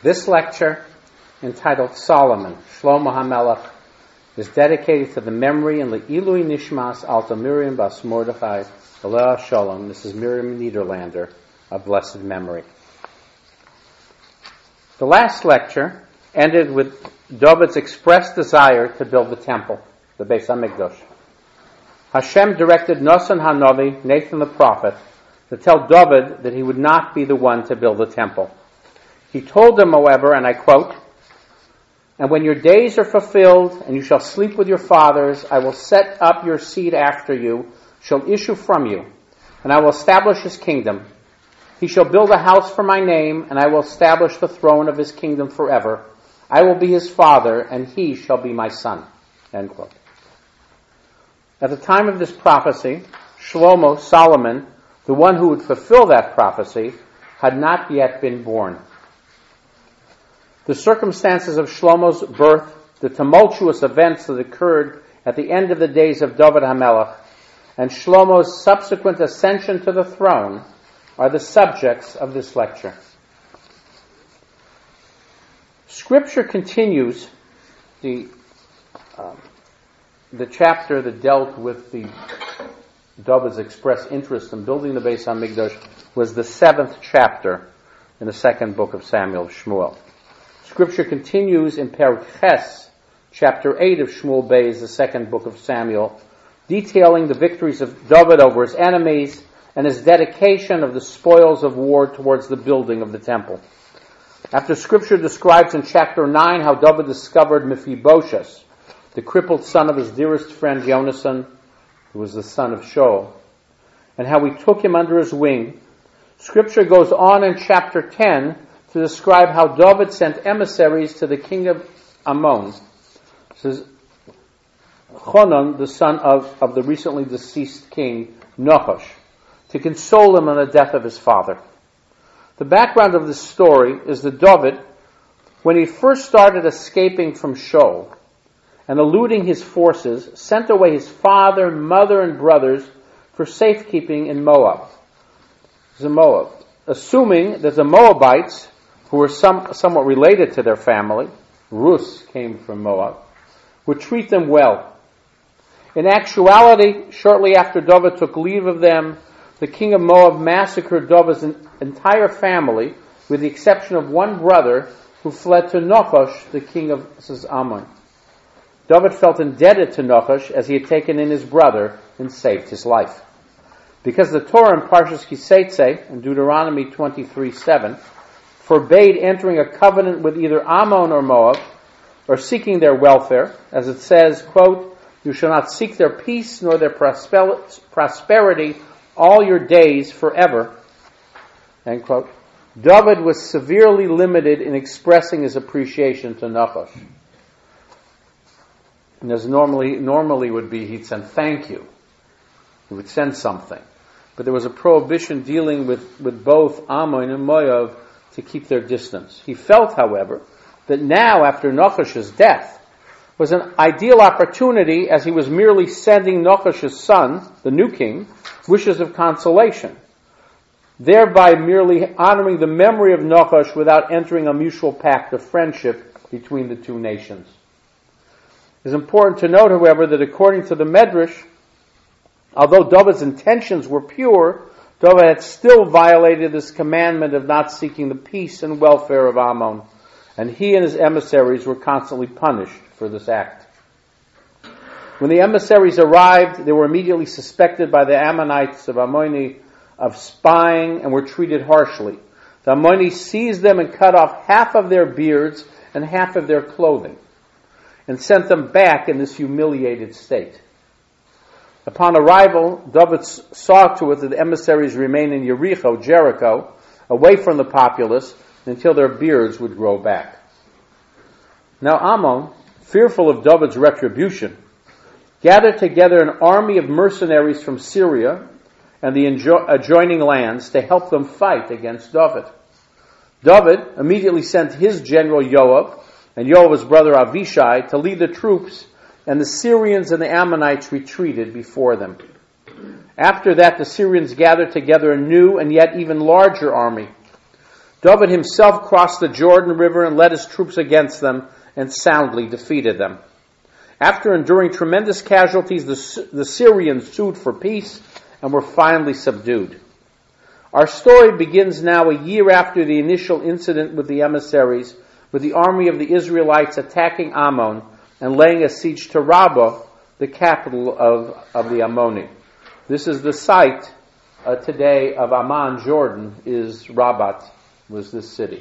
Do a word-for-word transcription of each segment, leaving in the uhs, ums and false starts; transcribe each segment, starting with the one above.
This lecture, entitled Solomon, Shlomo HaMelech, is dedicated to the memory and Le'ilui Nishmas Alta Miriam Bas Mordechai Aleh Shalom. This is Miriam Niederlander, of blessed memory. The last lecture ended with David's expressed desire to build the temple, the Beis HaMikdash. Hashem directed Nasan HaNavi, Nathan the prophet, to tell David that he would not be the one to build the temple. He told him, however, and I quote, "And when your days are fulfilled, and you shall sleep with your fathers, I will set up your seed after you, shall issue from you, and I will establish his kingdom. He shall build a house for my name, and I will establish the throne of his kingdom forever. I will be his father, and he shall be my son." End quote. At the time of this prophecy, Shlomo, Solomon, the one who would fulfill that prophecy, had not yet been born. The circumstances of Shlomo's birth, the tumultuous events that occurred at the end of the days of David HaMelech, and Shlomo's subsequent ascension to the throne are the subjects of this lecture. Scripture continues the um, the chapter that dealt with the David's expressed interest in building the Beis HaMikdash was the seventh chapter in the second book of Samuel, Shmuel. Scripture continues in Perek Ches, chapter eight of Shmuel Beis, the second book of Samuel, detailing the victories of David over his enemies and his dedication of the spoils of war towards the building of the temple. After Scripture describes in chapter nine how David discovered Mephibosheth, the crippled son of his dearest friend Yonasan, who was the son of Shaul, and how he took him under his wing, Scripture goes on in chapter ten to describe how David sent emissaries to the king of Ammon. This is Chonon, the son of, of the recently deceased king Nachash, to console him on the death of his father. The background of this story is that David, when he first started escaping from Shaul and eluding his forces, sent away his father, mother, and brothers for safekeeping in Moab. This is in Moab, assuming that the Moabites, who were some, somewhat related to their family, Rus came from Moab, would treat them well. In actuality, shortly after David took leave of them, the king of Moab massacred David's entire family, with the exception of one brother who fled to Nachash, the king of Ammon. David felt indebted to Nachash as he had taken in his brother and saved his life. Because the Torah in Parshas Kiseitze, in Deuteronomy twenty-three seven, forbade entering a covenant with either Ammon or Moab, or seeking their welfare, as it says, quote, "You shall not seek their peace nor their prosperity all your days forever," end quote. David was severely limited in expressing his appreciation to Nachash. And as normally normally would be, he'd send thank you. He would send something. But there was a prohibition dealing with, with both Ammon and Moab to keep their distance. He felt, however, that now, after Nachash's death, was an ideal opportunity, as he was merely sending Nachash's son, the new king, wishes of consolation, thereby merely honoring the memory of Nachash without entering a mutual pact of friendship between the two nations. It is important to note, however, that according to the Medrash, although David's intentions were pure, David had still violated this commandment of not seeking the peace and welfare of Ammon, and he and his emissaries were constantly punished for this act. When the emissaries arrived, they were immediately suspected by the Ammonites of Ammoni of spying and were treated harshly. The Ammoni seized them and cut off half of their beards and half of their clothing, and sent them back in this humiliated state. Upon arrival, David saw to it that the emissaries remained in Jericho, Jericho, away from the populace, until their beards would grow back. Now Ammon, fearful of David's retribution, gathered together an army of mercenaries from Syria and the adjoining lands to help them fight against David. David immediately sent his general Joab and Joab's brother Avishai to lead the troops, and the Syrians and the Ammonites retreated before them. After that, the Syrians gathered together a new and yet even larger army. David himself crossed the Jordan River and led his troops against them and soundly defeated them. After enduring tremendous casualties, the, the Syrians sued for peace and were finally subdued. Our story begins now a year after the initial incident with the emissaries, with the army of the Israelites attacking Ammon and laying a siege to Rabbah, the capital of, of the Ammoni. This is the site uh, today of Amman, Jordan, is Rabat, was this city.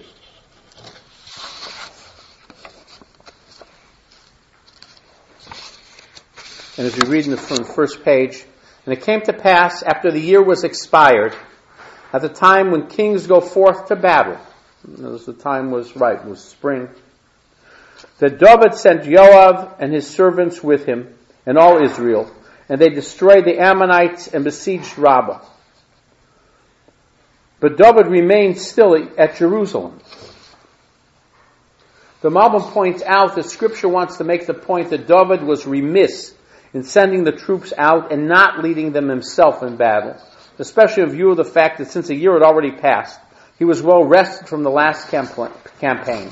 And as we read in the, from the first page, and it came to pass after the year was expired, at the time when kings go forth to battle, as the time was right, it was spring, that David sent Joab and his servants with him and all Israel, and they destroyed the Ammonites and besieged Rabbah. But David remained still at Jerusalem. The Malbim points out that Scripture wants to make the point that David was remiss in sending the troops out and not leading them himself in battle, especially in view of the fact that since a year had already passed, he was well rested from the last campaign.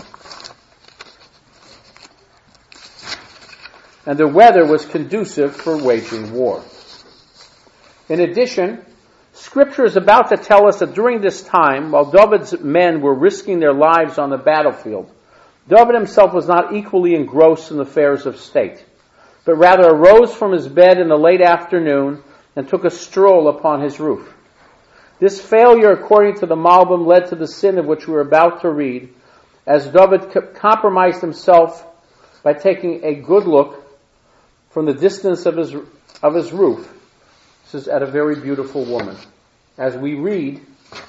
And the weather was conducive for waging war. In addition, Scripture is about to tell us that during this time, while David's men were risking their lives on the battlefield, David himself was not equally engrossed in the affairs of state, but rather arose from his bed in the late afternoon and took a stroll upon his roof. This failure, according to the Malbim, led to the sin of which we are about to read, as David compromised himself by taking a good look from the distance of his of his roof. This is at a very beautiful woman. As we read,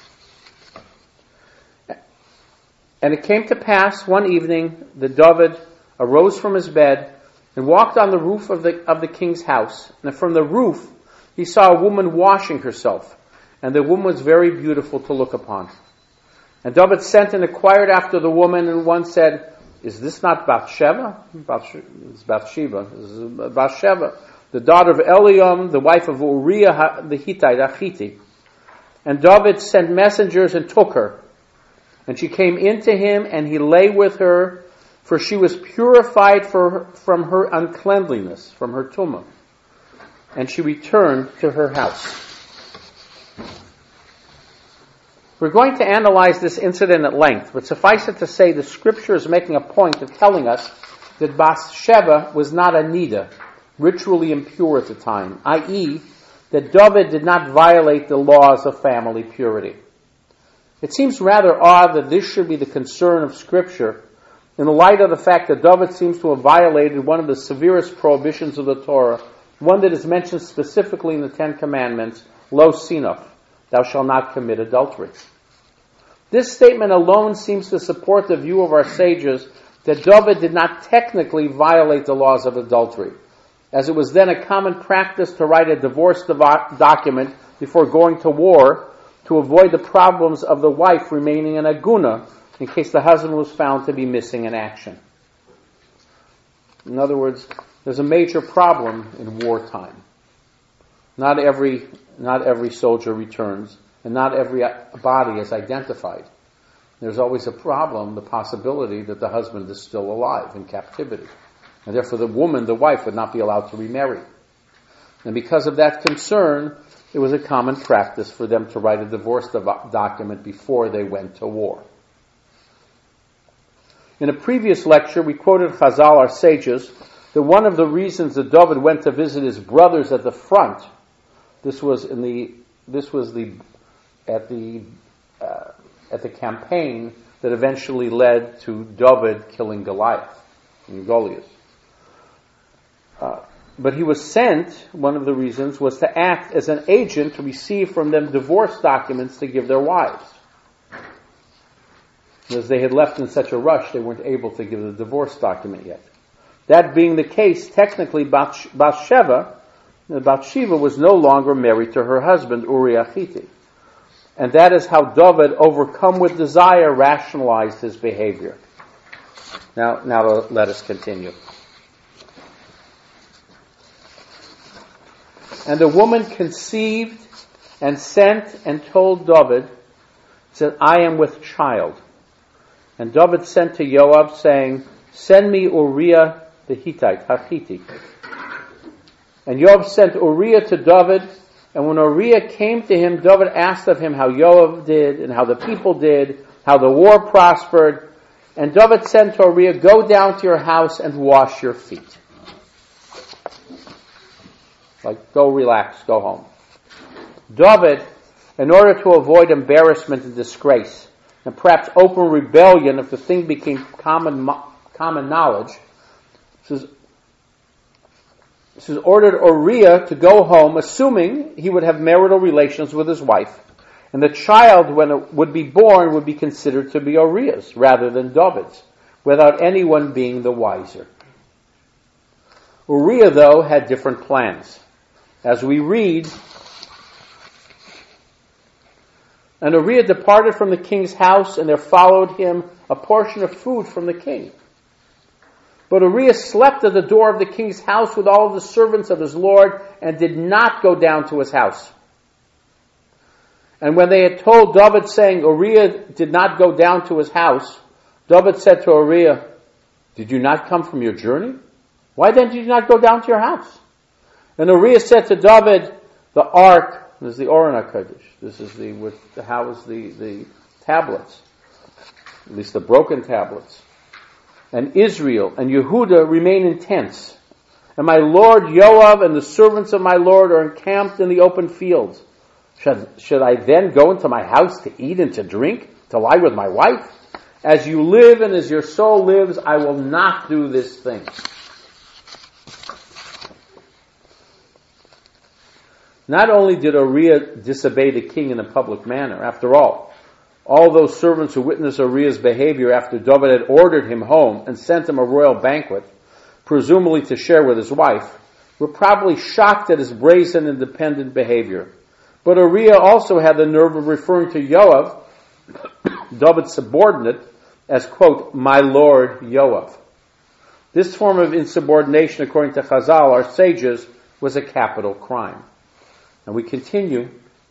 and it came to pass one evening that David arose from his bed and walked on the roof of the of the king's house. And from the roof he saw a woman washing herself, and the woman was very beautiful to look upon. And David sent and inquired after the woman, and one said, "Is this not Bathsheba?" It's Bathsheba. This is Bathsheba, the daughter of Eliam, the wife of Uriah the Hittite, Achiti. And David sent messengers and took her. And she came into him, and he lay with her, for she was purified for, from her uncleanliness, from her tumah. And she returned to her house. We're going to analyze this incident at length, but suffice it to say the Scripture is making a point of telling us that Bathsheba was not a nida, ritually impure at the time, that is, that David did not violate the laws of family purity. It seems rather odd that this should be the concern of Scripture in the light of the fact that David seems to have violated one of the severest prohibitions of the Torah, one that is mentioned specifically in the Ten Commandments, Lo Sinaf, thou shalt not commit adultery. This statement alone seems to support the view of our sages that David did not technically violate the laws of adultery, as it was then a common practice to write a divorce devo- document before going to war to avoid the problems of the wife remaining in a guna in case the husband was found to be missing in action. In other words, there's a major problem in wartime. Not every, not every soldier returns, and not every body is identified. There's always a problem, the possibility that the husband is still alive in captivity. And therefore the woman, the wife, would not be allowed to remarry. And because of that concern, it was a common practice for them to write a divorce document before they went to war. In a previous lecture, we quoted Chazal, our sages, that one of the reasons that David went to visit his brothers at the front, this was in the, this was the, at the, uh, at the campaign that eventually led to David killing Goliath, in Goliath. Uh, but he was sent, one of the reasons was to act as an agent to receive from them divorce documents to give their wives. As they had left in such a rush, they weren't able to give the divorce document yet. That being the case, technically Bath- Bathsheba, Bathsheba was no longer married to her husband, Uriah Hittite. And that is how David, overcome with desire, rationalized his behavior. Now, now let us continue. And the woman conceived and sent and told David, said, I am with child. And David sent to Joab, saying, send me Uriah the Hittite, Hachiti. And Joab sent Uriah to David, and when Uriah came to him, David asked of him how Joab did, and how the people did, how the war prospered. And David said to Uriah, go down to your house and wash your feet. Like, go relax, go home. David, in order to avoid embarrassment and disgrace, and perhaps open rebellion if the thing became common common knowledge, says, says ordered Uriah to go home, assuming he would have marital relations with his wife, and the child, when it would be born, would be considered to be Uriah's rather than David's, without anyone being the wiser. Uriah, though, had different plans. As we read, and Uriah departed from the king's house, and there followed him a portion of food from the king. But Uriah slept at the door of the king's house with all of the servants of his lord, and did not go down to his house. And when they had told David, saying, Uriah did not go down to his house, David said to Uriah, did you not come from your journey? Why then did you not go down to your house? And Uriah said to David, the ark, this is the Aron HaKodesh, this is the, with the house, the, the tablets, at least the broken tablets, and Israel and Yehudah remain in tents. And my lord Joab and the servants of my lord are encamped in the open fields. Should, should I then go into my house to eat and to drink, to lie with my wife? As you live and as your soul lives, I will not do this thing. Not only did Uriah disobey the king in a public manner, after all, all those servants who witnessed Uriah's behavior after David had ordered him home and sent him a royal banquet, presumably to share with his wife, were probably shocked at his brazen, independent behavior. But Uriah also had the nerve of referring to Joab, David's subordinate, as, quote, my lord Joab. This form of insubordination, according to Chazal, our sages, was a capital crime. And we continue.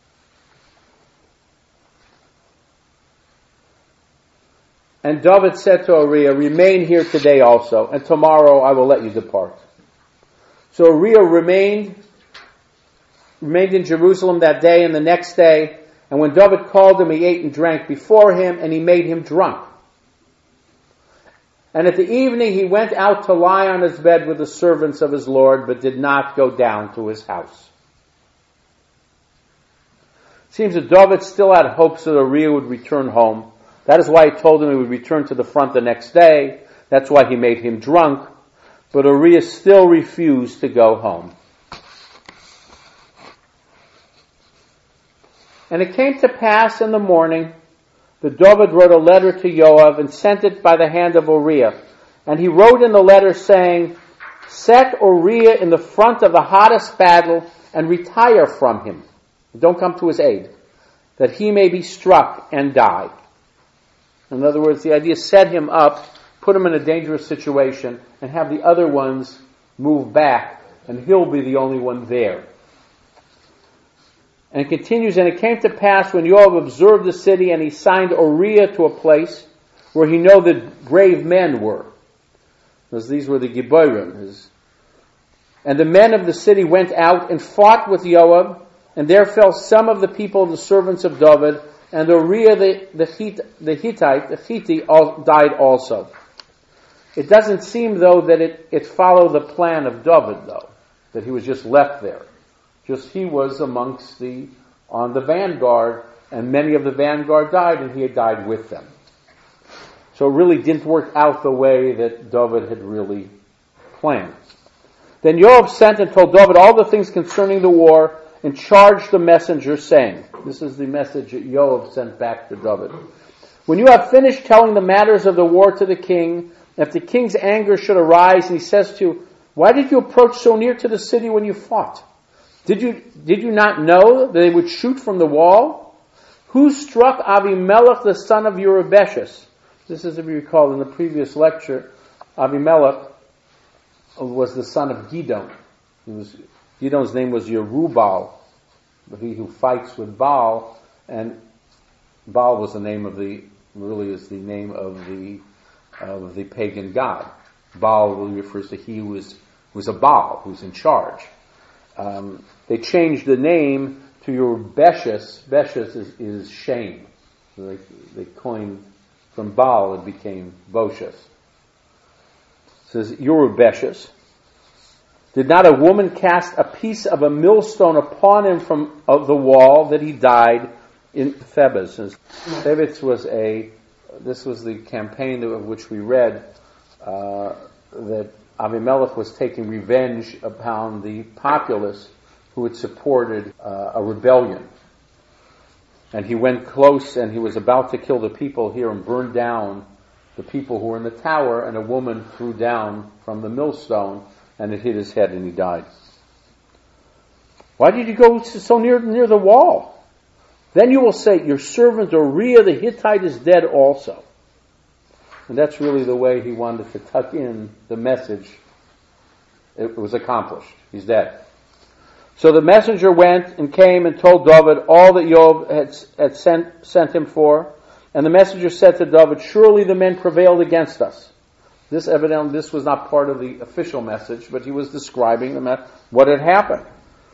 And David said to Uriah, remain here today also, and tomorrow I will let you depart. So Uriah remained, remained in Jerusalem that day and the next day, and when David called him, he ate and drank before him, and he made him drunk. And at the evening he went out to lie on his bed with the servants of his Lord, but did not go down to his house. It seems that David still had hopes that Uriah would return home. That is why he told him he would return to the front the next day. That's why he made him drunk. But Uriah still refused to go home. And it came to pass in the morning that David wrote a letter to Joab and sent it by the hand of Uriah. And he wrote in the letter saying, set Uriah in the front of the hottest battle and retire from him. Don't come to his aid, that he may be struck and die. In other words, the idea is set him up, put him in a dangerous situation, and have the other ones move back, and he'll be the only one there. And it continues, and it came to pass when Joab observed the city, and he signed Uriah to a place where he knew that brave men were. Because these were the Giborim. His. And the men of the city went out and fought with Joab, and there fell some of the people, the servants of David, and Uriah the, the, Hitt, the Hittite, the Hittite, all, died also. It doesn't seem, though, that it, it followed the plan of David, though, that he was just left there. Just he was amongst the, on the vanguard, and many of the vanguard died, and he had died with them. So it really didn't work out the way that David had really planned. Then Joab sent and told David all the things concerning the war, and charged the messenger, saying, this is the message that Joab sent back to David. When you have finished telling the matters of the war to the king, if the king's anger should arise, and he says to you, why did you approach so near to the city when you fought? Did you, did you not know that they would shoot from the wall? Who struck Avimelech, the son of Yerubeshus? This is, if you recall, in the previous lecture, Avimelech was the son of Gidon. He was Gidon's name was Yerubal, he who fights with Baal, and Baal was the name of the, really is the name of the, of the pagan god. Baal really refers to he who is, who's a Baal, who's in charge. Um, they changed the name to Yerubbeshus. Beshus is, is shame. So they, they coined, from Baal it became Boshus. It says Yerubbeshus. Did not a woman cast a piece of a millstone upon him from of the wall that he died in Thebes? Thebes was a, this was the campaign of which we read, uh, that Avimelech was taking revenge upon the populace who had supported uh, a rebellion. And he went close and he was about to kill the people here and burn down the people who were in the tower, and a woman threw down from the millstone and it hit his head and he died. Why did you go so near near the wall? Then you will say, your servant Uriah the Hittite is dead also. And that's really the way he wanted to tuck in the message. It was accomplished. He's dead. So the messenger went and came and told David all that Joab had, had sent, sent him for. And the messenger said to David, surely the men prevailed against us. This evidently, this was not part of the official message, but he was describing the, what had happened.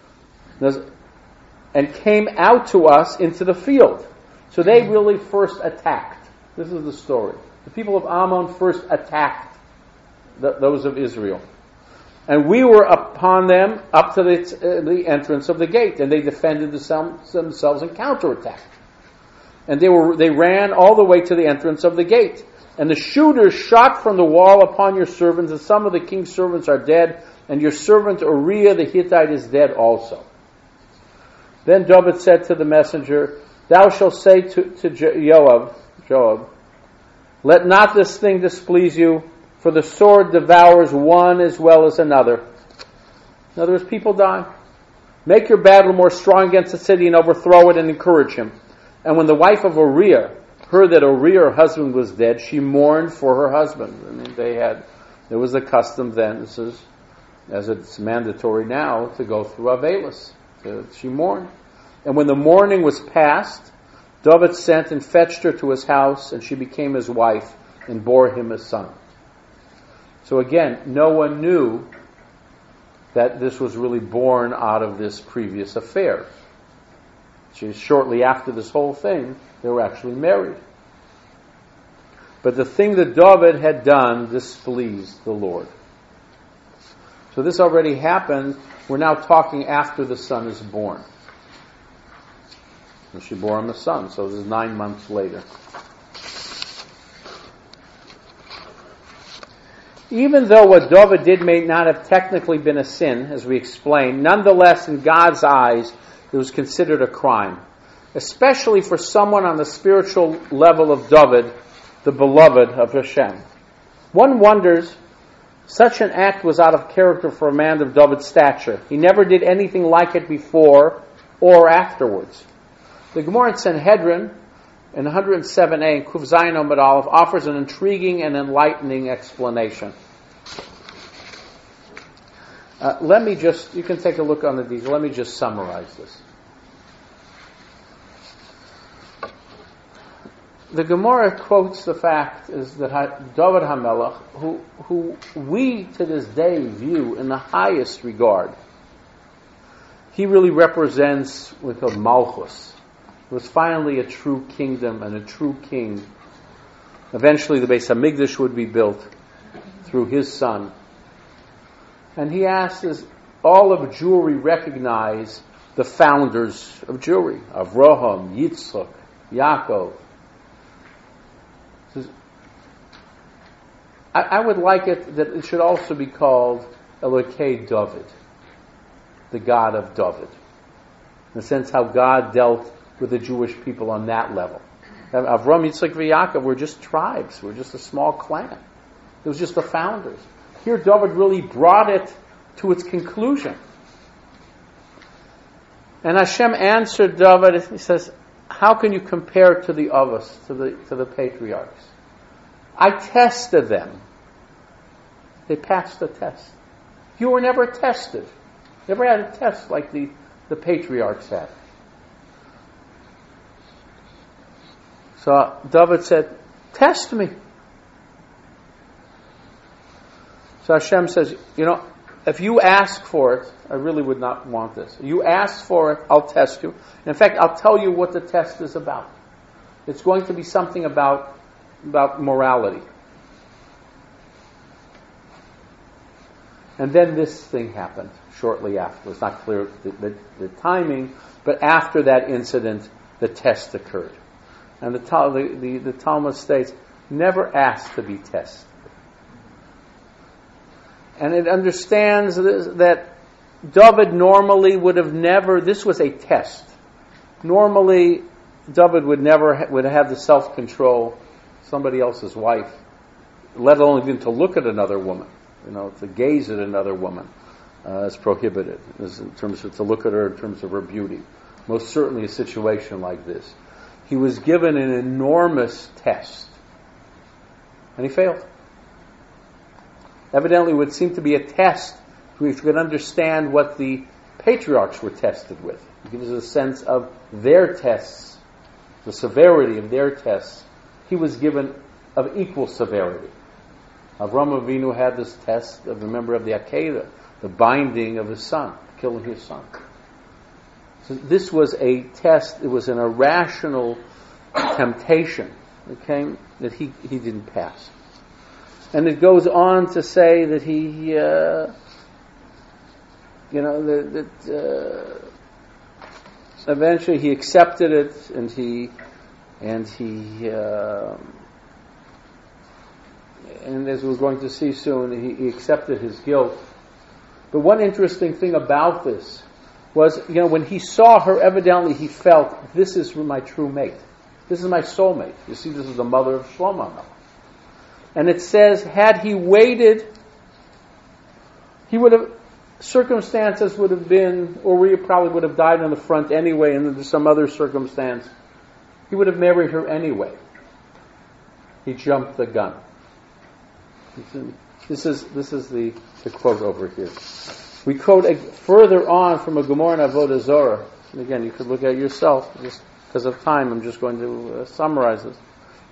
And came out to us into the field. So they really first attacked. This is the story. The people of Ammon first attacked the, those of Israel. And we were upon them up to the, uh, the entrance of the gate, and they defended themselves and counterattacked. And they were they ran all the way to the entrance of the gate. And the shooters shot from the wall upon your servants, and some of the king's servants are dead, and your servant Uriah the Hittite is dead also. Then David said to the messenger, thou shalt say to, to Joab, Joab, let not this thing displease you, for the sword devours one as well as another. In other words, people die. Make your battle more strong against the city and overthrow it and encourage him. And when the wife of Uriah heard that Uriah, her husband, was dead, she mourned for her husband. I mean, they had, there was a custom then, this is, as it's mandatory now, to go through Avelis. So she mourned. And when the mourning was past, David sent and fetched her to his house, and she became his wife and bore him a son. So again, no one knew that this was really born out of this previous affair. She, shortly after this whole thing, they were actually married. But the thing that David had done displeased the Lord. So this already happened. We're now talking after the son is born. And she bore him a son, so this is nine months later. Even though what David did may not have technically been a sin, as we explained, nonetheless in God's eyes it was considered a crime, especially for someone on the spiritual level of David, the beloved of Hashem. One wonders, such an act was out of character for a man of David's stature. He never did anything like it before or afterwards. The Gemara in Sanhedrin, in one oh seven a, in Kuf Zayin Amud Aleph, offers an intriguing and enlightening explanation. Uh, let me just, you can take a look on the detail, let me just summarize this. The Gemara quotes the fact is that David HaMelech, who, who we to this day view in the highest regard, he really represents what's called Malchus. It was finally a true kingdom and a true king. Eventually the Beis HaMikdash would be built through his son. And he asks, does all of Jewry recognize the founders of Jewry? Avraham, Yitzchak, Yaakov. Says, I, I would like it that it should also be called Elokei David, the God of David. In the sense how God dealt with the Jewish people on that level. Avram, Yitzchak, and Yaakov were just tribes. We're just a small clan. It was just the founders. Here David really brought it to its conclusion. And Hashem answered David, he says, how can you compare to the Avos, to the, to the patriarchs? I tested them. They passed the test. You were never tested. Never had a test like the, the patriarchs had. So David said, test me. So Hashem says, you know, if you ask for it, I really would not want this. You ask for it, I'll test you. In fact, I'll tell you what the test is about. It's going to be something about, about morality. And then this thing happened shortly after. It's not clear the, the, the timing, but after that incident, the test occurred. And the, the, the, the Talmud states, never ask to be tested. And it understands that David normally would have never, this was a test. Normally, David would never ha- would have the self-control, somebody else's wife, let alone even to look at another woman. You know, to gaze at another woman uh, is prohibited, is in terms of to look at her in terms of her beauty. Most certainly a situation like this. He was given an enormous test, and he failed. Evidently, it would seem to be a test if we could understand what the patriarchs were tested with. It gives us a sense of their tests, the severity of their tests. He was given of equal severity. Avraham Avinu had this test of the member of the Akedah, the binding of his son, killing his son. So this was a test, it was an irrational temptation that came, that he, he didn't pass. And it goes on to say that he, uh, you know, that, that uh, eventually he accepted it, and he, and he, uh, and as we're going to see soon, he, he accepted his guilt. But one interesting thing about this was, you know, when he saw her, evidently he felt, this is my true mate. This is my soulmate. You see, this is the mother of Shlomo. And it says, had he waited, he would have, circumstances would have been, or he probably would have died on the front anyway, and there's some other circumstance. He would have married her anyway. He jumped the gun. This is this is the, the quote over here. We quote a, further on from a Gemara in Avodah Zorah. And again, you could look at it yourself. Just because of time, I'm just going to uh, summarize this.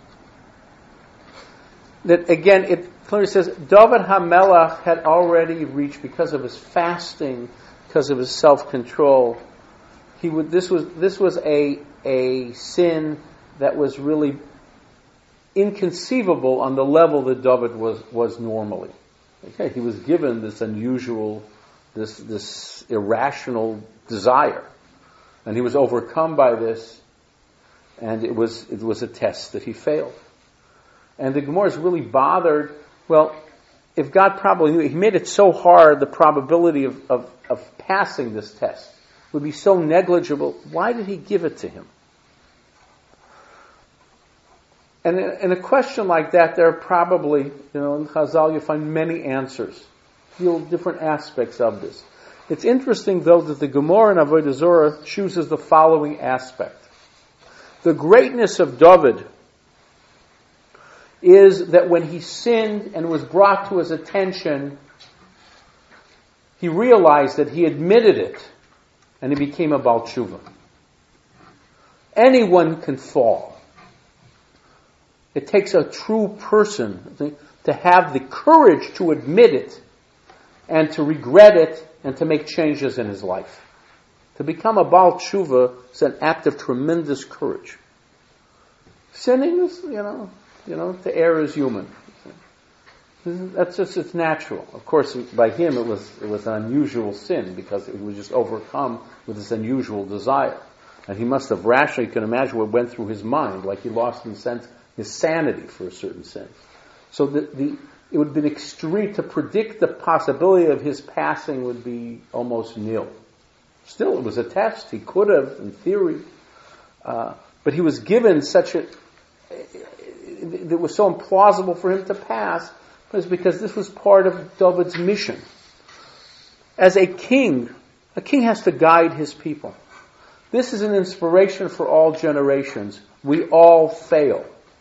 That again, it clearly says David HaMelech had already reached, because of his fasting, because of his self-control. He would. This was this was a a sin that was really inconceivable on the level that David was was normally. Okay, he was given this unusual, this this irrational desire, and he was overcome by this, and it was it was a test that he failed. And the Gemara is really bothered. Well, if God probably knew, He made it so hard, the probability of, of, of passing this test would be so negligible. Why did He give it to him? And in a question like that, there are probably, you know, in Chazal you find many answers, real different aspects of this. It's interesting, though, that the Gemara in Avodah Zorah chooses the following aspect. The greatness of David is that when he sinned and was brought to his attention, he realized that he admitted it, and he became a Baal Tshuva. Anyone can fall. It takes a true person to have the courage to admit it and to regret it and to make changes in his life. To become a Baal Tshuva is an act of tremendous courage. Sinning is, you know, you know, to err is human. That's just, it's natural. Of course, by him it was it was an unusual sin because he was just overcome with this unusual desire. And he must have rationally, you can imagine what went through his mind, like he lost in a sense his sanity for a certain sense. So the, the it would have been extreme to predict the possibility of his passing would be almost nil. Still, it was a test. He could have, in theory, uh, but he was given such a. It was so implausible for him to pass, was because this was part of David's mission. As a king, a king has to guide his people. This is an inspiration for all generations. We all fail.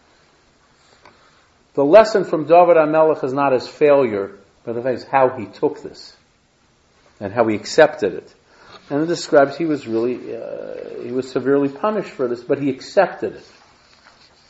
The lesson from David HaMelech is not his failure, but the fact is how he took this and how he accepted it. And it describes he was really, uh, he was severely punished for this, but he accepted it.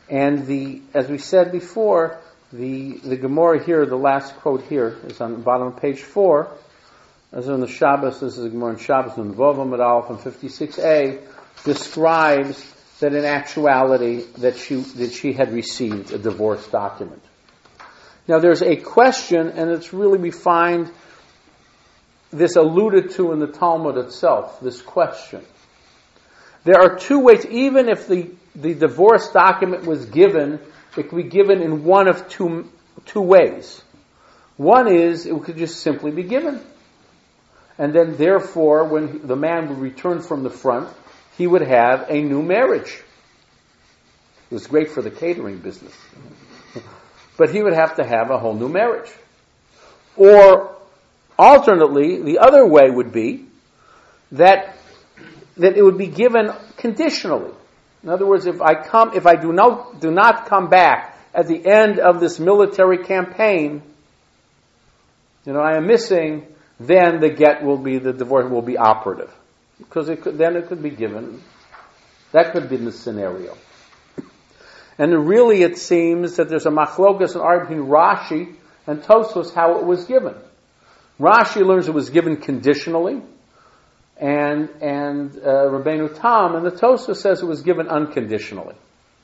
And the, as we said before, the, the Gemara here, the last quote here, is on the bottom of page four. As in the Shabbos, this is the Gemara in Shabbos, in Vova Medal from fifty-six a, describes that in actuality that she, that she had received a divorce document. Now there's a question, and it's really, we find this alluded to in the Talmud itself, this question. There are two ways, even if the, the divorce document was given, it could be given in one of two, two ways. One is, it could just simply be given. And then therefore, when the man would return from the front, he would have a new marriage. It was great for the catering business. But he would have to have a whole new marriage. Or, alternately, the other way would be that that it would be given conditionally. In other words, if I come, if I do not do not come back at the end of this military campaign, you know, I am missing, then the get will be, the divorce will be operative. Because it could, then it could be given. That could be the scenario. And really it seems that there's a machlokas and argument between Rashi and Tosfos how it was given. Rashi learns it was given conditionally, and and uh, Rabbeinu Tam and the Tosfos says it was given unconditionally.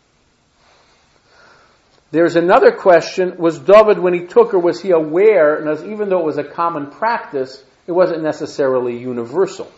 There's another question, was David, when he took her, was he aware, and as, even though it was a common practice, it wasn't necessarily universal.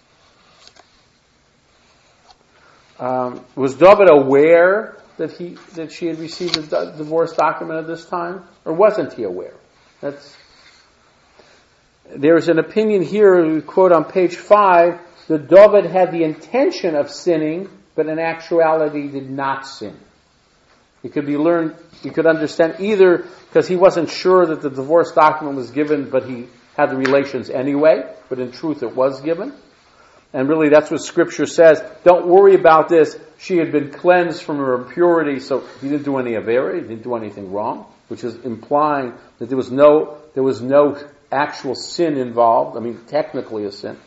Um, was David aware that he that she had received a d- divorce document at this time, or wasn't he aware? That's there's an opinion here. We quote on page five that David had the intention of sinning, but in actuality did not sin. It could be learned. You could understand either because he wasn't sure that the divorce document was given, but he had the relations anyway. But in truth, it was given. And really that's what Scripture says. Don't worry about this. She had been cleansed from her impurity, so he didn't do any avera, he didn't do anything wrong, which is implying that there was no, there was no actual sin involved. I mean, technically a sin.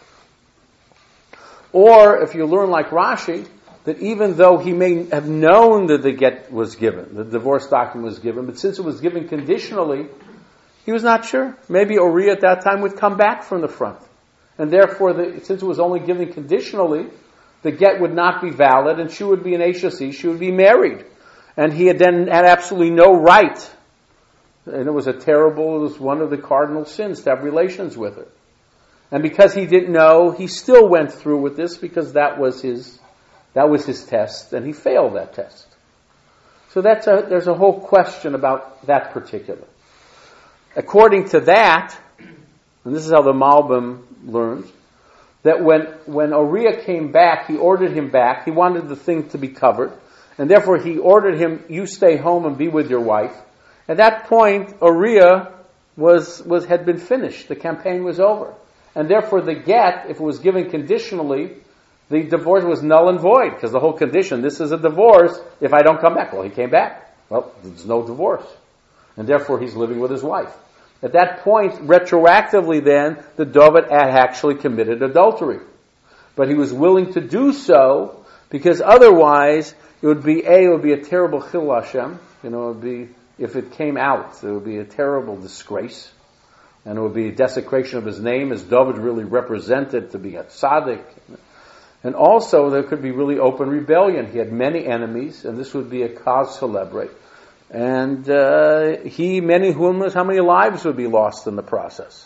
Or, if you learn like Rashi, that even though he may have known that the get was given, the divorce document was given, but since it was given conditionally, he was not sure. Maybe Uriah at that time would come back from the front. And therefore, the, since it was only given conditionally, the get would not be valid, and she would be an Eishasi, she would be married. And he had then had absolutely no right. And it was a terrible, it was one of the cardinal sins to have relations with her. And because he didn't know, he still went through with this because that was his, that was his test, and he failed that test. So that's a, there's a whole question about that particular. According to that, and this is how the Malbim learns, that when, when Uriah came back, he ordered him back. He wanted the thing to be covered. And therefore he ordered him, you stay home and be with your wife. At that point, Uriah was, was, had been finished. The campaign was over. And therefore the get, if it was given conditionally, the divorce was null and void. Because the whole condition, this is a divorce if I don't come back. Well, he came back. Well, there's no divorce. And therefore he's living with his wife. At that point, retroactively then, the David had actually committed adultery. But he was willing to do so because otherwise it would be a, it would be a terrible chil Hashem. You know, it would be, if it came out, it would be a terrible disgrace. And it would be a desecration of his name as David really represented to be a tzaddik. And also there could be really open rebellion. He had many enemies, and this would be a cause celebre. And uh, he, many humans, how many lives would be lost in the process?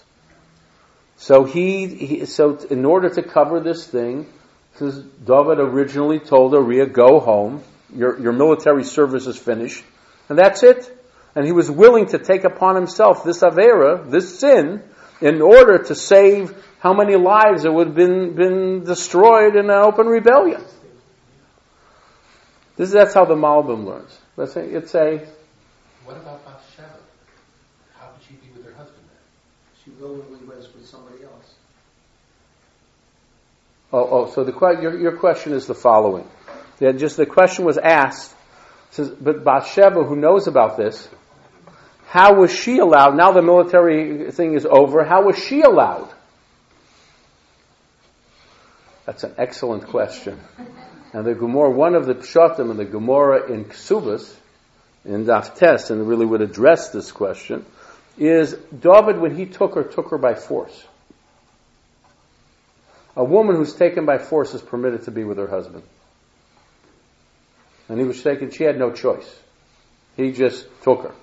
So he, he, so in order to cover this thing, says David originally told Uriah, "Go home. Your your military service is finished, and that's it." And he was willing to take upon himself this avera, this sin, in order to save how many lives that would have been been destroyed in an open rebellion. This that's how the Malbim learns. Let's say it's a. What about Bathsheba? How could she be with her husband then? She willingly was with somebody else. Oh, oh. So the your your question is the following. Yeah, just the question was asked. Says, but Bathsheba, who knows about this, how was she allowed? Now the military thing is over. How was she allowed? That's an excellent question. And the Gemara, one of the Pshatim in the Gemara in Ksubas, in Daf Tes, and really would address this question, is David, when he took her, took her by force. A woman who's taken by force is permitted to be with her husband. And he was taken, she had no choice. He just took her.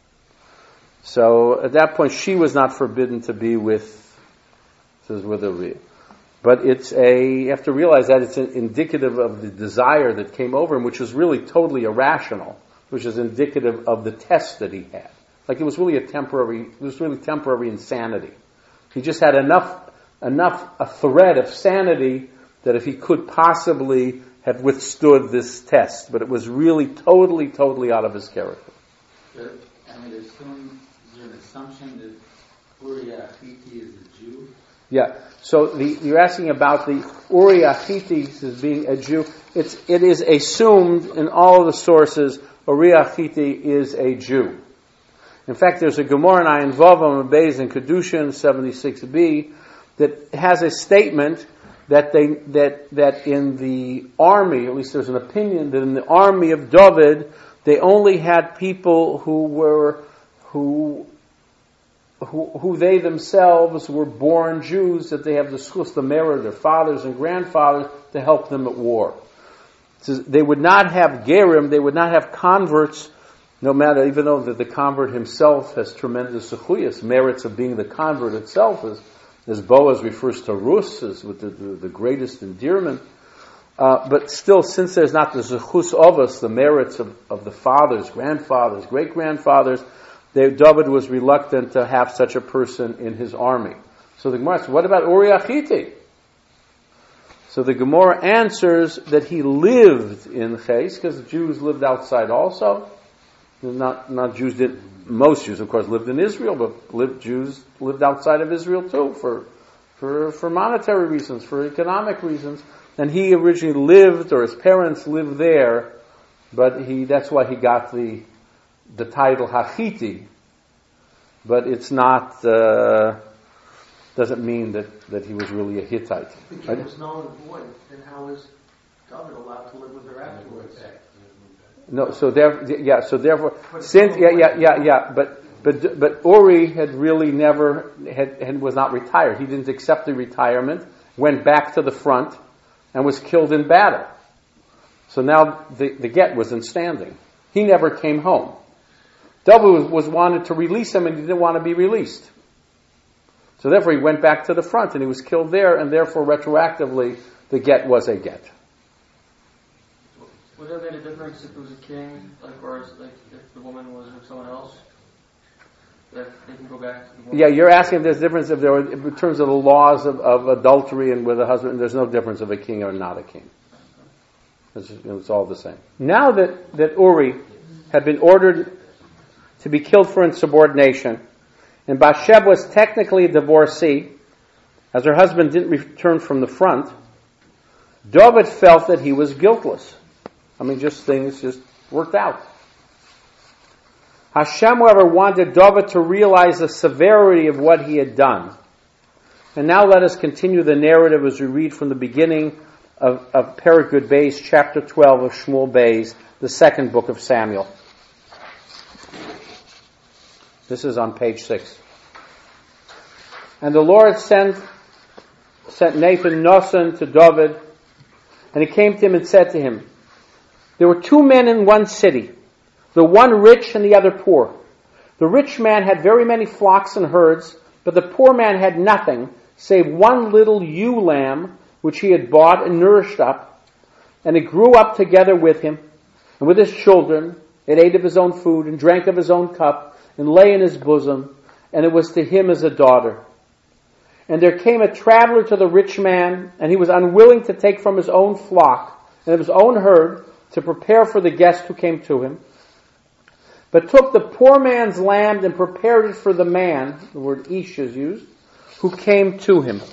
So at that point, she was not forbidden to be with, says with Uriah. But it's a, you have to realize that it's indicative of the desire that came over him, which was really totally irrational, which is indicative of the test that he had. Like it was really a temporary, it was really temporary insanity. He just had enough, enough, a thread of sanity that if he could possibly have withstood this test, but it was really totally, totally out of his character. But, I mean, there's, some, is there an assumption that Uriah Hitti is a Jew? Yeah. So the, you're asking about the Uriah Hitti as being a Jew. It's, it is assumed in all the sources Uriah Hitti is a Jew. In fact, there's a Gemara in Ayin Vav on Beis in Kedushin seventy-six b that has a statement that they that that in the army, at least there's an opinion that in the army of David, they only had people who were who who, who they themselves were born Jews, that they have the schus, the merit, their fathers and grandfathers to help them at war. So they would not have gerim, they would not have converts. No matter, even though the, the convert himself has tremendous zechuyas, merits of being the convert itself, as, as Boaz refers to Rus, as with the, the, the greatest endearment. Uh, but still, since there's not the zechus of us, the merits of, of the fathers, grandfathers, great-grandfathers, they, David was reluctant to have such a person in his army. So the Gemara says, what about Uriah Hitti? So the Gemara answers that he lived in Ches, because Jews lived outside also. Not, not Jews did, most Jews, of course, lived in Israel, but lived, Jews lived outside of Israel too, for, for, for monetary reasons, for economic reasons. And he originally lived, or his parents lived there, but he, that's why he got the, the title Hachiti. But it's not, uh, doesn't mean that, that he was really a Hittite. If he was null and void, then how is David allowed to live with her afterwards? No, so there, yeah, so therefore, since, yeah, yeah, yeah, yeah, but, but, but Uri had really never, had, had, was not retired. He didn't accept the retirement, went back to the front, and was killed in battle. So now the, the get was in standing. He never came home. David was, was wanted to release him, and he didn't want to be released. So therefore he went back to the front, and he was killed there, and therefore retroactively, the get was a get. Would that have made a difference if it was a king, like, or like if the woman was with someone else? That they can go back to the woman? Yeah, you're asking if there's a difference if there were, in terms of the laws of, of adultery and with a husband. There's no difference of a king or not a king. It's, just, it's all the same. Now that, that Uri had been ordered to be killed for insubordination, and Bathsheba was technically a divorcee, as her husband didn't return from the front, David felt that he was guiltless. I mean, just things just worked out. Hashem, however, wanted David to realize the severity of what he had done. And now let us continue the narrative as we read from the beginning of, of Perek Beis, chapter twelve of Shmuel Beis, the second book of Samuel. This is on page six. And the Lord sent, sent Nathan Nosson to David, and he came to him and said to him, there were two men in one city, the one rich and the other poor. The rich man had very many flocks and herds, but the poor man had nothing save one little ewe lamb which he had bought and nourished up. And it grew up together with him and with his children. It ate of his own food and drank of his own cup and lay in his bosom, and it was to him as a daughter. And there came a traveler to the rich man, and he was unwilling to take from his own flock and of his own herd to prepare for the guest who came to him, but took the poor man's lamb and prepared it for the man, the word ish is used, who came to him.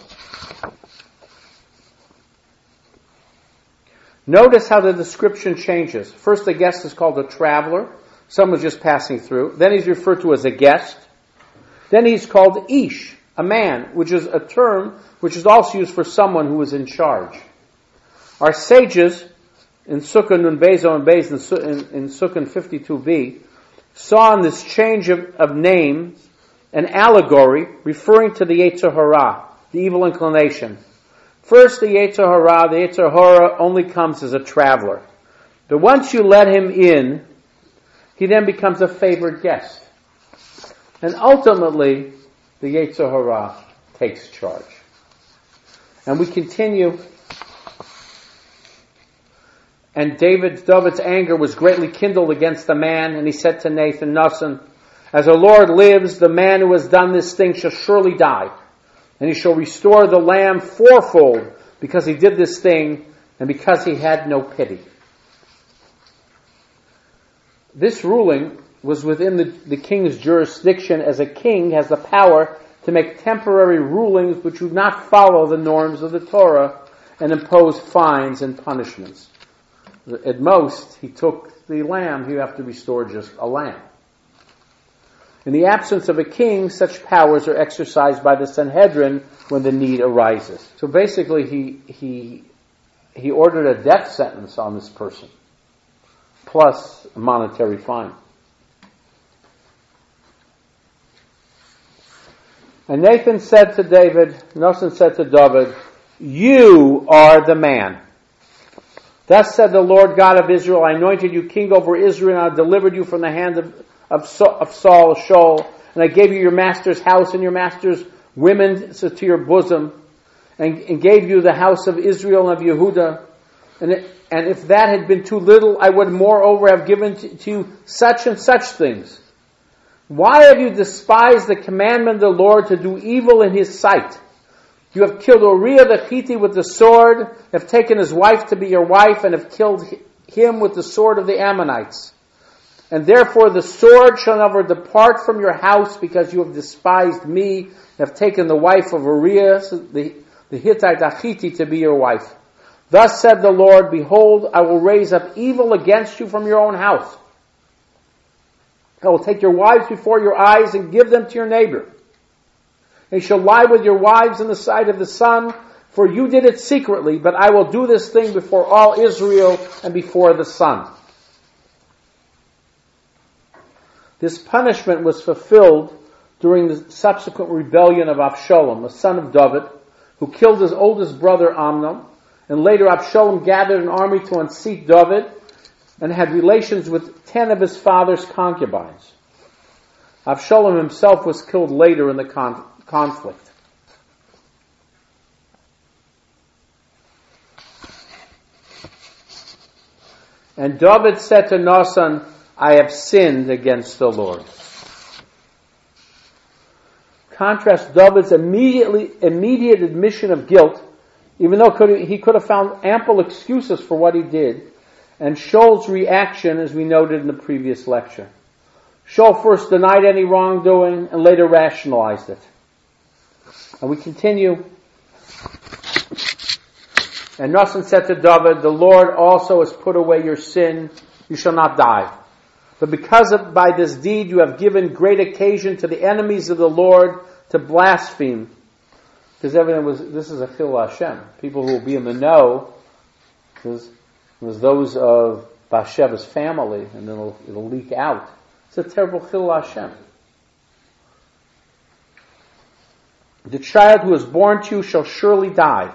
Notice how the description changes. First, the guest is called a traveler, someone just passing through. Then he's referred to as a guest. Then he's called ish, a man, which is a term which is also used for someone who is in charge. Our sages in Sukkah Nun Bezo and Bez, in, in, in Sukkah fifty-two b, saw in this change of, of names an allegory referring to the Yetzer Hara, the evil inclination. First, the Yetzer Hara, the Yetzer Hara only comes as a traveler. But once you let him in, he then becomes a favored guest. And ultimately, the Yetzer Hara takes charge. And we continue. And David, David's anger was greatly kindled against the man, and he said to Nathan, Nasan, as the Lord lives, the man who has done this thing shall surely die, and he shall restore the lamb fourfold, because he did this thing, and because he had no pity. This ruling was within the, the king's jurisdiction, as a king has the power to make temporary rulings which do not follow the norms of the Torah and impose fines and punishments. At most, he took the lamb, he would have to restore just a lamb. In the absence of a king, such powers are exercised by the Sanhedrin when the need arises. So basically, he he he ordered a death sentence on this person, plus a monetary fine. And Nathan said to David, Nathan said to David, you are the man. Thus said the Lord God of Israel, I anointed you king over Israel, and I delivered you from the hand of, of, of Saul, Shaul, and I gave you your master's house and your master's women to your bosom, and, and gave you the house of Israel and of Yehudah. And, it, and if that had been too little, I would moreover have given to, to you such and such things. Why have you despised the commandment of the Lord to do evil in his sight? You have killed Uriah the Hittite with the sword, have taken his wife to be your wife, and have killed him with the sword of the Ammonites. And therefore the sword shall never depart from your house, because you have despised me, and have taken the wife of Uriah the, the Hittite Hittite to be your wife. Thus said the Lord, behold, I will raise up evil against you from your own house. I will take your wives before your eyes and give them to your neighbor. And you shall lie with your wives in the sight of the sun, for you did it secretly, but I will do this thing before all Israel and before the sun. This punishment was fulfilled during the subsequent rebellion of Absalom, a son of David, who killed his oldest brother Amnon, and later Absalom gathered an army to unseat David and had relations with ten of his father's concubines. Absalom himself was killed later in the con- conflict. And David said to Nathan, I have sinned against the Lord. Contrast David's immediately immediate admission of guilt, even though could, he could have found ample excuses for what he did, and Shaul's reaction, as we noted in the previous lecture. Shaul first denied any wrongdoing and later rationalized it. And we continue. And Nathan said to David, the Lord also has put away your sin. You shall not die. But because of by this deed you have given great occasion to the enemies of the Lord to blaspheme. Because everything was, this is a Chil Hashem. People who will be in the know, was, was those of Bathsheba's family, and then it'll, it'll leak out. It's a terrible Chil Hashem. The child who is born to you shall surely die.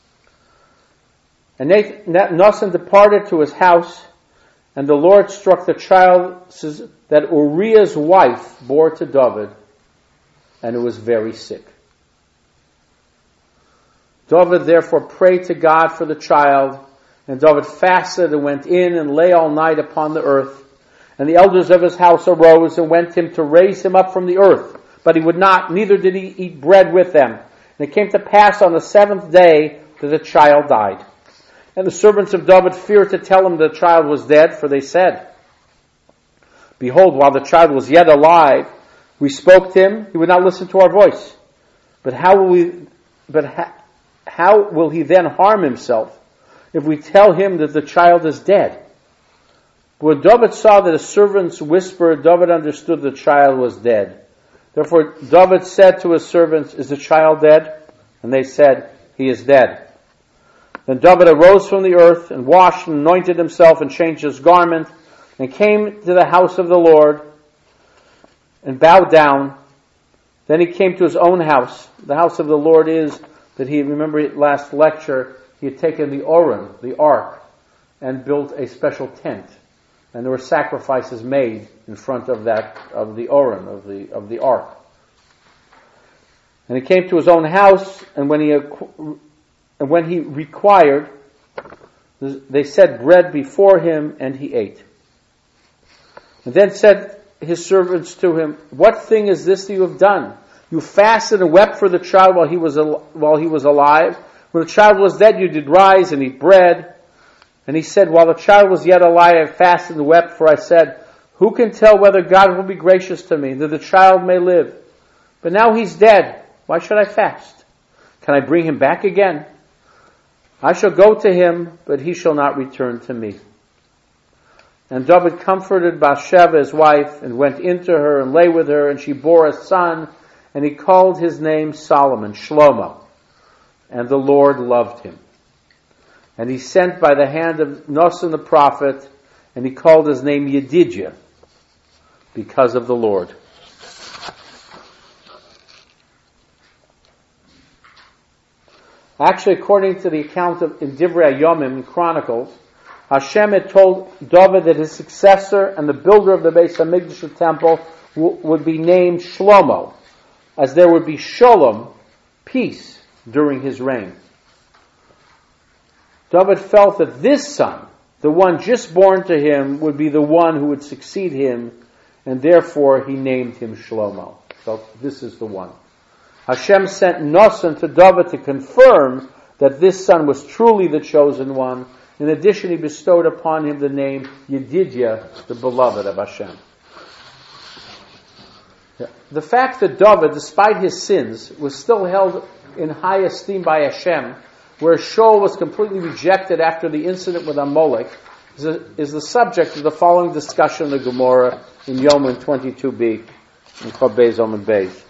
And Nathan departed to his house, and the Lord struck the child that Uriah's wife bore to David, and it was very sick. David therefore prayed to God for the child, and David fasted and went in and lay all night upon the earth. And the elders of his house arose and went him to raise him up from the earth. But he would not, neither did he eat bread with them. And it came to pass on the seventh day that the child died. And the servants of David feared to tell him the child was dead, for they said, behold, while the child was yet alive, we spoke to him, he would not listen to our voice. But how will we, but ha, how will he then harm himself if we tell him that the child is dead? When David saw that his servants whispered, David understood the child was dead. Therefore David said to his servants, is the child dead? And they said, he is dead. Then David arose from the earth and washed and anointed himself and changed his garment and came to the house of the Lord and bowed down. Then he came to his own house. The house of the Lord is that he, remember last lecture, he had taken the Oren, the ark, and built a special tent. And there were sacrifices made in front of that, of the Oren, of the, of the ark. And he came to his own house, and when he, and when he required, they set bread before him, and he ate. And then said his servants to him, "What thing is this that you have done? You fasted and wept for the child while he was al- while he was alive. When the child was dead, you did rise and eat bread." And he said, "While the child was yet alive, I fasted and wept, for I said, who can tell whether God will be gracious to me, that the child may live? But now he's dead. Why should I fast? Can I bring him back again? I shall go to him, but he shall not return to me." And David comforted Bathsheba, his wife, and went into her and lay with her, and she bore a son, and he called his name Solomon, Shlomo. And the Lord loved him. And he sent by the hand of Nosson the prophet, and he called his name Yedidiah, because of the Lord. Actually, according to the account of in Divrei Yomim, in Chronicles, Hashem had told David that his successor and the builder of the Beis HaMikdash temple w- would be named Shlomo, as there would be shalom, peace, during his reign. David felt that this son, the one just born to him, would be the one who would succeed him, and therefore he named him Shlomo. So this is the one. Hashem sent Nosson to David to confirm that this son was truly the chosen one. In addition, he bestowed upon him the name Yedidiah, the beloved of Hashem. The fact that David, despite his sins, was still held in high esteem by Hashem, where Shaul was completely rejected after the incident with Amalek, is, a, is the subject of the following discussion in the Gemara in Yomin twenty-two b, in Chab Beis Omen Beis.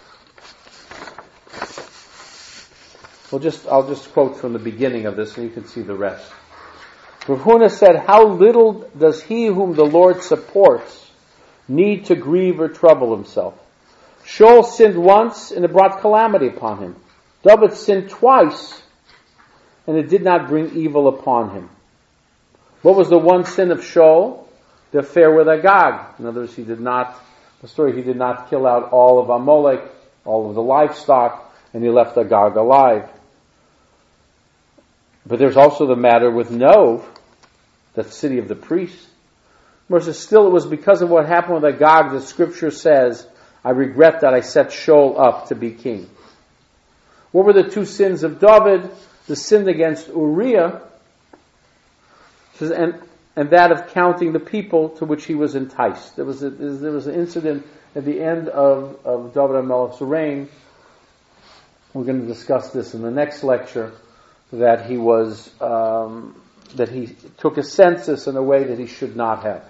We'll just, I'll just quote from the beginning of this, and you can see the rest. Rav Huna said, "How little does he whom the Lord supports need to grieve or trouble himself? Shaul sinned once, and it brought calamity upon him. David sinned twice, and it did not bring evil upon him." What was the one sin of Shaul? The affair with Agag. In other words, he did not, the story, he did not kill out all of Amalek, all of the livestock, and he left Agag alive. But there's also the matter with Nov, that city of the priests. Versus still, it was because of what happened with Agag that Scripture says, "I regret that I set Shaul up to be king." What were the two sins of David? The sin against Uriah, and and that of counting the people to which he was enticed. There was a, there was an incident at the end of, of David HaMelech's reign. We're going to discuss this in the next lecture. That he was um, that he took a census in a way that he should not have.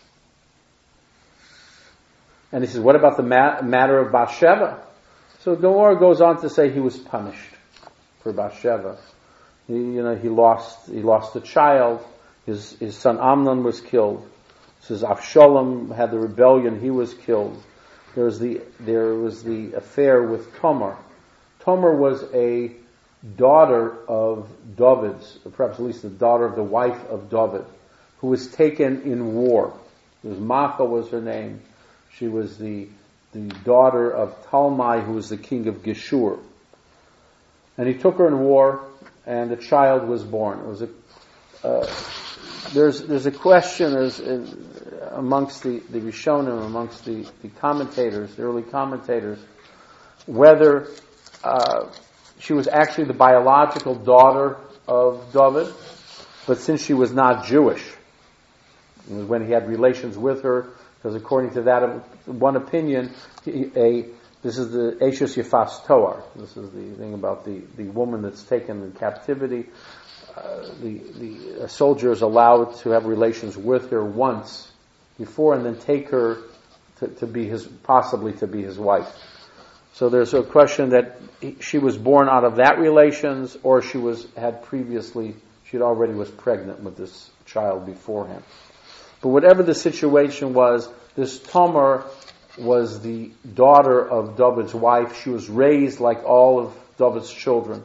And he says, "What about the ma- matter of Bathsheba?" So Gemara goes on to say he was punished for Bathsheba. He, you know, he lost he lost a child. His his son Amnon was killed. It says Avshalom had the rebellion. He was killed. There was the there was the affair with Tamar. Tamar was a daughter of David's, or perhaps at least the daughter of the wife of David, who was taken in war. It was Maachah was her name. She was the the daughter of Talmai, who was the king of Geshur. And he took her in war, and a child was born. It was a uh, there's there's a question as in, amongst the the Rishonim, amongst the, the commentators, the early commentators, whether uh, she was actually the biological daughter of David, but since she was not Jewish, it was when he had relations with her, because according to that one opinion, a this is the Eishes Yefas Toar. This is the thing about the, the woman that's taken in captivity. Uh, the the a soldier is allowed to have relations with her once before, and then take her to, to be his possibly to be his wife. So there's a question that she was born out of that relations, or she was had previously she She already was pregnant with this child beforehand. But whatever the situation was, this Tamar was the daughter of David's wife. She was raised like all of David's children.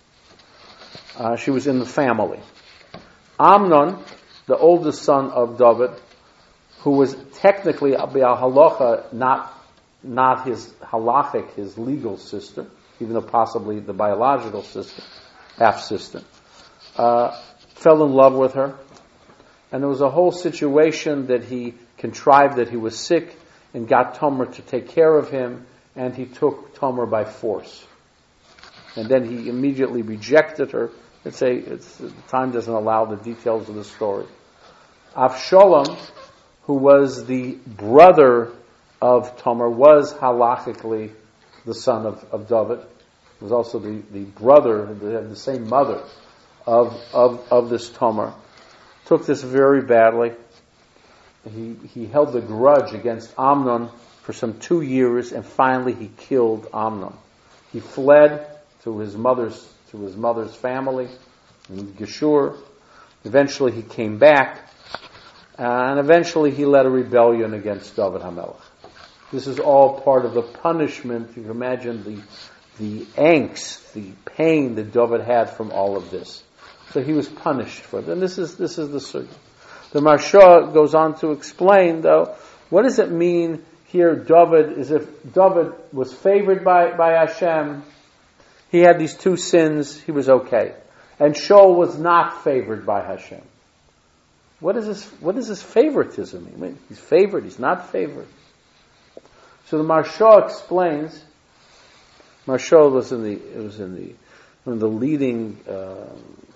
Uh, she was in the family. Amnon, the oldest son of David, who was technically Abiyah Halacha, not not his halachic, his legal sister, even though possibly the biological sister, half sister, uh, fell in love with her, and there was a whole situation that he contrived that he was sick and got Tamar to take care of him, and he took Tamar by force, and then he immediately rejected her. It's a it's time doesn't allow the details of the story. Avshalom, who was the brother of Tamar, was halachically the son of, of David. Was also the, the brother, they had the same mother of, of, of this Tamar. Took this very badly. He, he held the grudge against Amnon for some two years, and finally he killed Amnon. He fled to his mother's, to his mother's family in Geshur. Eventually he came back, and eventually he led a rebellion against David HaMelech. This is all part of the punishment. You can imagine the the angst, the pain that David had from all of this. So he was punished for it. And this is this is the sugya. The Maharsha goes on to explain, though, what does it mean here? David is if David was favored by by Hashem. He had these two sins. He was okay, and Shaul was not favored by Hashem. What is this? What is this favoritism? I mean, he's favored. He's not favored. So the Maharsha explains. Maharsha was in the it was in the one of the leading uh,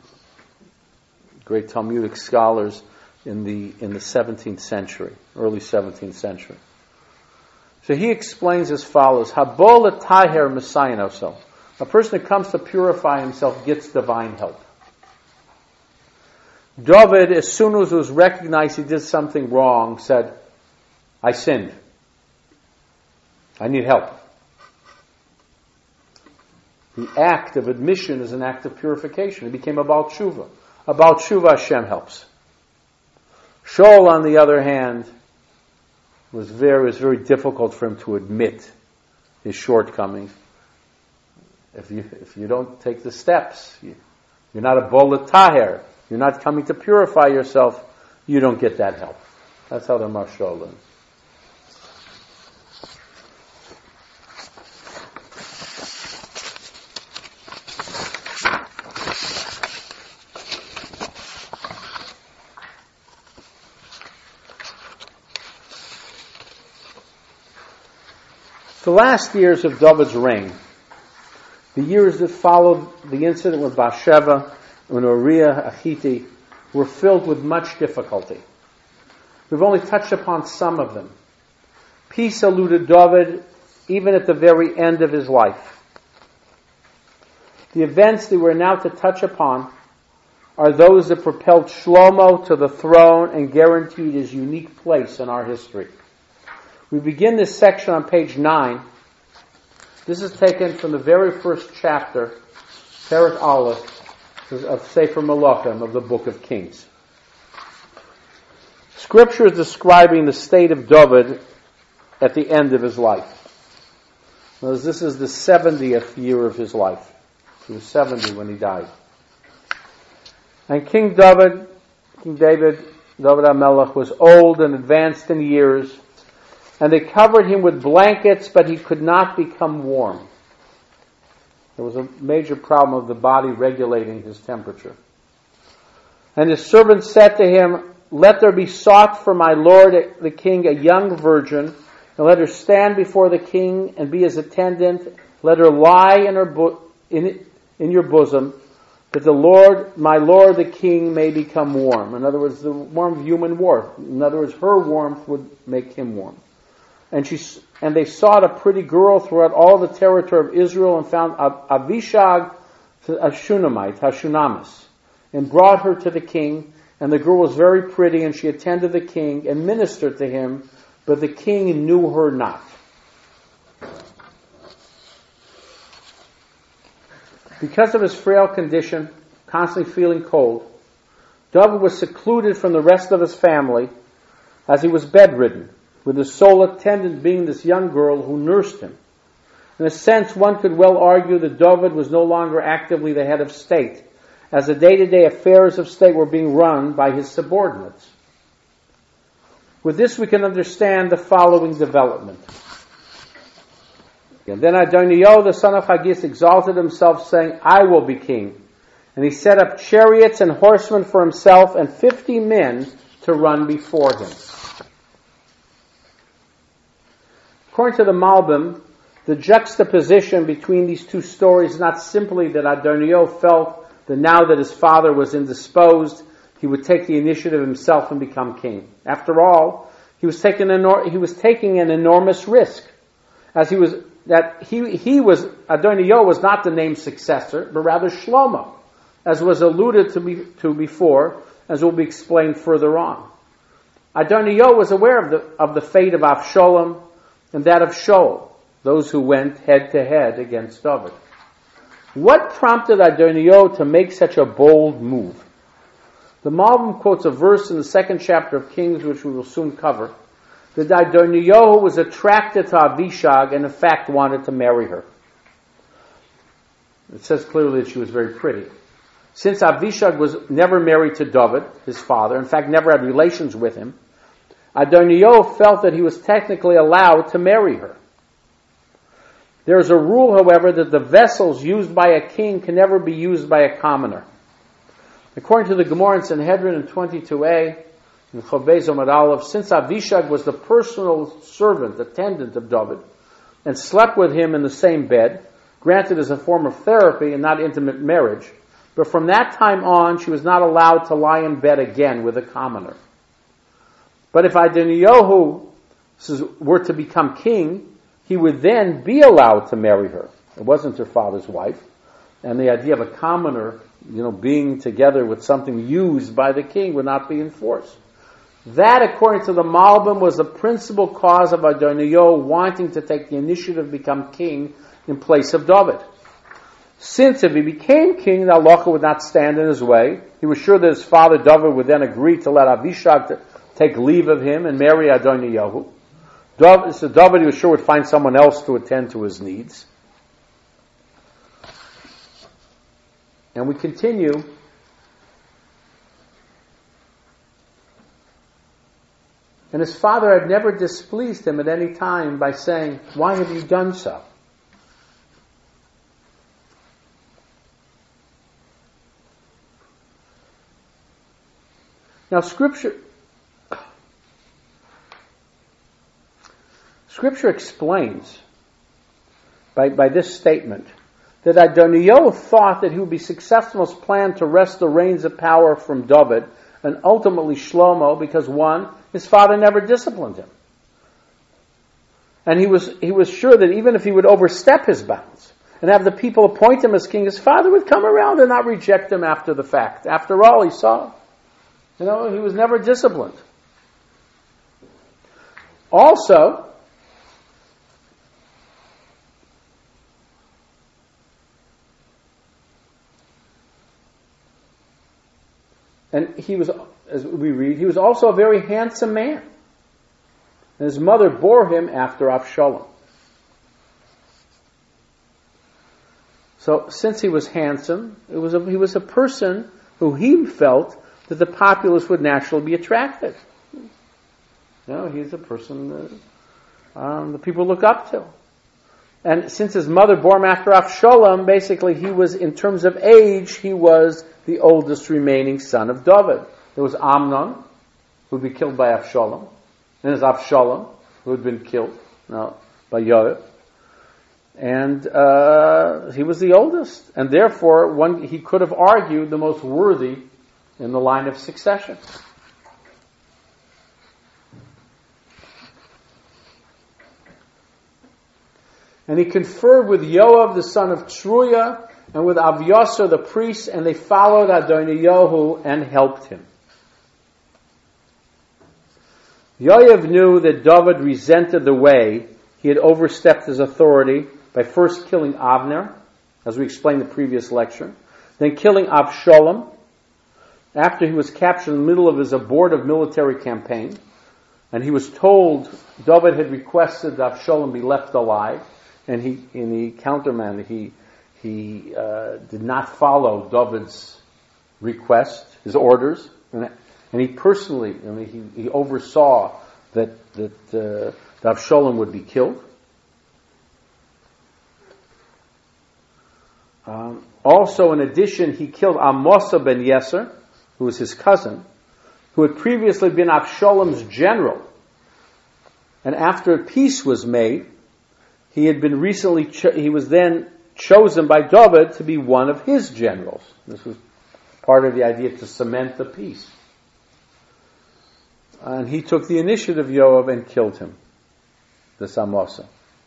great Talmudic scholars in the in the seventeenth century, early seventeenth century. So he explains as follows: Habol taher Messiah. A person that comes to purify himself gets divine help. David, as soon as it was recognized he did something wrong, said, I sinned. I need help. The act of admission is an act of purification. It became a Baal Tshuva. A Baal Tshuva Hashem helps. Shaul, on the other hand, was very, it was very difficult for him to admit his shortcomings. If you if you don't take the steps, you, you're not a bolet taher, you're not coming to purify yourself, you don't get that help. That's how the Maharsha learns. The last years of David's reign, the years that followed the incident with Bathsheba and Uriah Hittite, were filled with much difficulty. We've only touched upon some of them. Peace eluded David even at the very end of his life. The events that we're now to touch upon are those that propelled Shlomo to the throne and guaranteed his unique place in our history. We begin this section on page nine. This is taken from the very first chapter, Perek Aleph, of Sefer Melachim, of the Book of Kings. Scripture is describing the state of David at the end of his life. This is the seventieth year of his life. He was seventy when he died. And King David, King David, David HaMelech, was old and advanced in years, and they covered him with blankets, but he could not become warm. There was a major problem of the body regulating his temperature. And his servants said to him, let there be sought for my lord the king a young virgin, and let her stand before the king and be his attendant. Let her lie in her bo- in, in your bosom, that the Lord, my lord the king, may become warm. In other words, the warmth of human warmth. In other words, her warmth would make him warm. And she and they sought a pretty girl throughout all the territory of Israel and found Abishag, a Shunammite, a Shunamis, and brought her to the king. And the girl was very pretty, and she attended the king and ministered to him, but the king knew her not. Because of his frail condition, constantly feeling cold, David was secluded from the rest of his family as he was bedridden, with his sole attendant being this young girl who nursed him. In a sense, one could well argue that David was no longer actively the head of state, as the day-to-day affairs of state were being run by his subordinates. With this, we can understand the following development. And then Adoniah, the son of Haggith, exalted himself, saying, I will be king. And he set up chariots and horsemen for himself, and fifty men to run before him. According to the Malbim, the juxtaposition between these two stories is not simply that Adoniah felt that now that his father was indisposed, he would take the initiative himself and become king. After all, he was taking an, he was taking an enormous risk, as he was that he he was Adoniah was not the named successor, but rather Shlomo, as was alluded to, be, to before, as will be explained further on. Adoniah was aware of the of the fate of Avshalom and that of Shaul, those who went head to head against David. What prompted Adoniah to make such a bold move? The Malbim quotes a verse in the second chapter of Kings, which we will soon cover, that Adoniah was attracted to Avishag and in fact wanted to marry her. It says clearly that she was very pretty. Since Avishag was never married to David, his father, in fact never had relations with him, Adoniah felt that he was technically allowed to marry her. There is a rule, however, that the vessels used by a king can never be used by a commoner. According to the Gemara in Sanhedrin in twenty-two a, in Chovei Zomar Aleph, since Avishag was the personal servant, attendant of David, and slept with him in the same bed, granted as a form of therapy and not intimate marriage, but from that time on, she was not allowed to lie in bed again with a commoner. But if Adoniah were to become king, he would then be allowed to marry her. It wasn't her father's wife. And the idea of a commoner, you know, being together with something used by the king would not be enforced. That, according to the Malbim, was the principal cause of Adoniah wanting to take the initiative to become king in place of David. Since if he became king, the halacha would not stand in his way. He was sure that his father David would then agree to let Avishag to take leave of him and marry Adoniah. David, so David, he was sure, would find someone else to attend to his needs. And we continue. And his father had never displeased him at any time by saying, why have you done so? Now Scripture Scripture explains by, by this statement that Adoniah thought that he would be successful in his plan to wrest the reins of power from David and ultimately Shlomo because, one, his father never disciplined him. And he was he was sure that even if he would overstep his bounds and have the people appoint him as king, his father would come around and not reject him after the fact. After all, he saw, you know, he was never disciplined. Also, and he was, as we read, he was also a very handsome man. And his mother bore him after Avshalom. So, since he was handsome, it was a, he was a person who he felt that the populace would naturally be attracted. You know, he's a person that um, the people look up to. And since his mother bore him after Avshalom, basically he was, in terms of age, he was the oldest remaining son of David. There was Amnon, who would be killed by Avshalom. And there's Avshalom, who had been killed no, by Yoav. And uh, he was the oldest. And therefore, one, he could have argued the most worthy in the line of succession. And he conferred with Yoav, the son of Truya, and with Avyasar, the priest, and they followed Adoniah and helped him. Yoav knew that David resented the way he had overstepped his authority by first killing Avner, as we explained in the previous lecture, then killing Avshalom, after he was captured in the middle of his abortive military campaign, and he was told David had requested that Avshalom be left alive, and he, in the countermand, he he uh, did not follow David's request, his orders, and, and he personally, I mean, he, he oversaw that that uh, that Avshalom would be killed. Um, also, in addition, he killed Amasa ben Yeser, who was his cousin, who had previously been Avshalom's general. And after peace was made, he had been recently, cho- he was then chosen by David to be one of his generals. This was part of the idea to cement the peace. And he took the initiative, Yoav, and killed him, this Amasa.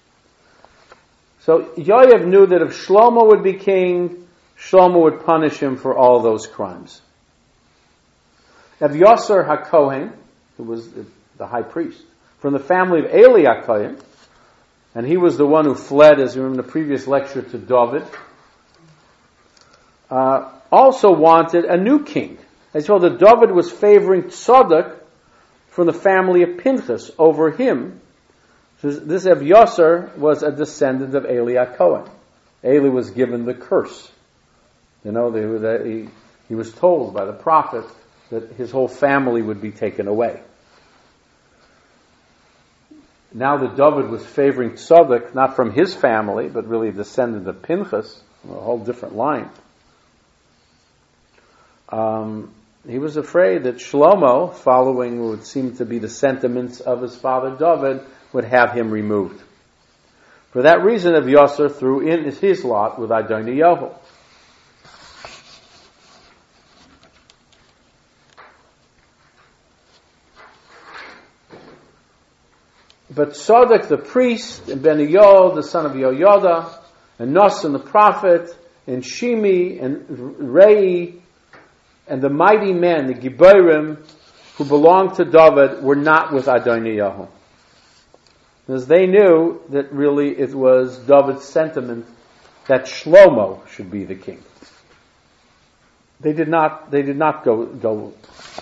So Yoav knew that if Shlomo would be king, Shlomo would punish him for all those crimes. Evyasar HaKohen, who was the high priest, from the family of Eli HaKohen, and he was the one who fled, as you remember in the previous lecture, to David, uh, also wanted a new king. As well, that David was favoring Tzadok from the family of Pinchas over him. This Evyasar was a descendant of Eli HaKohen. Eli was given the curse. You know, they, they, he, he was told by the prophet that his whole family would be taken away. Now that David was favoring Tzadok, not from his family, but really a descendant of Pinchas, a whole different line, um, he was afraid that Shlomo, following what would seem to be the sentiments of his father David, would have him removed. For that reason, Evyasar threw in his lot with Adoniyahu. But Tzadok the priest, and Beniyah the son of Yoyada, and Nasan the prophet, and Shimi, and Rei, and the mighty men, the Giborim, who belonged to David, were not with Adoniyahu. Because they knew that really it was David's sentiment that Shlomo should be the king. They did not, they did not go, go.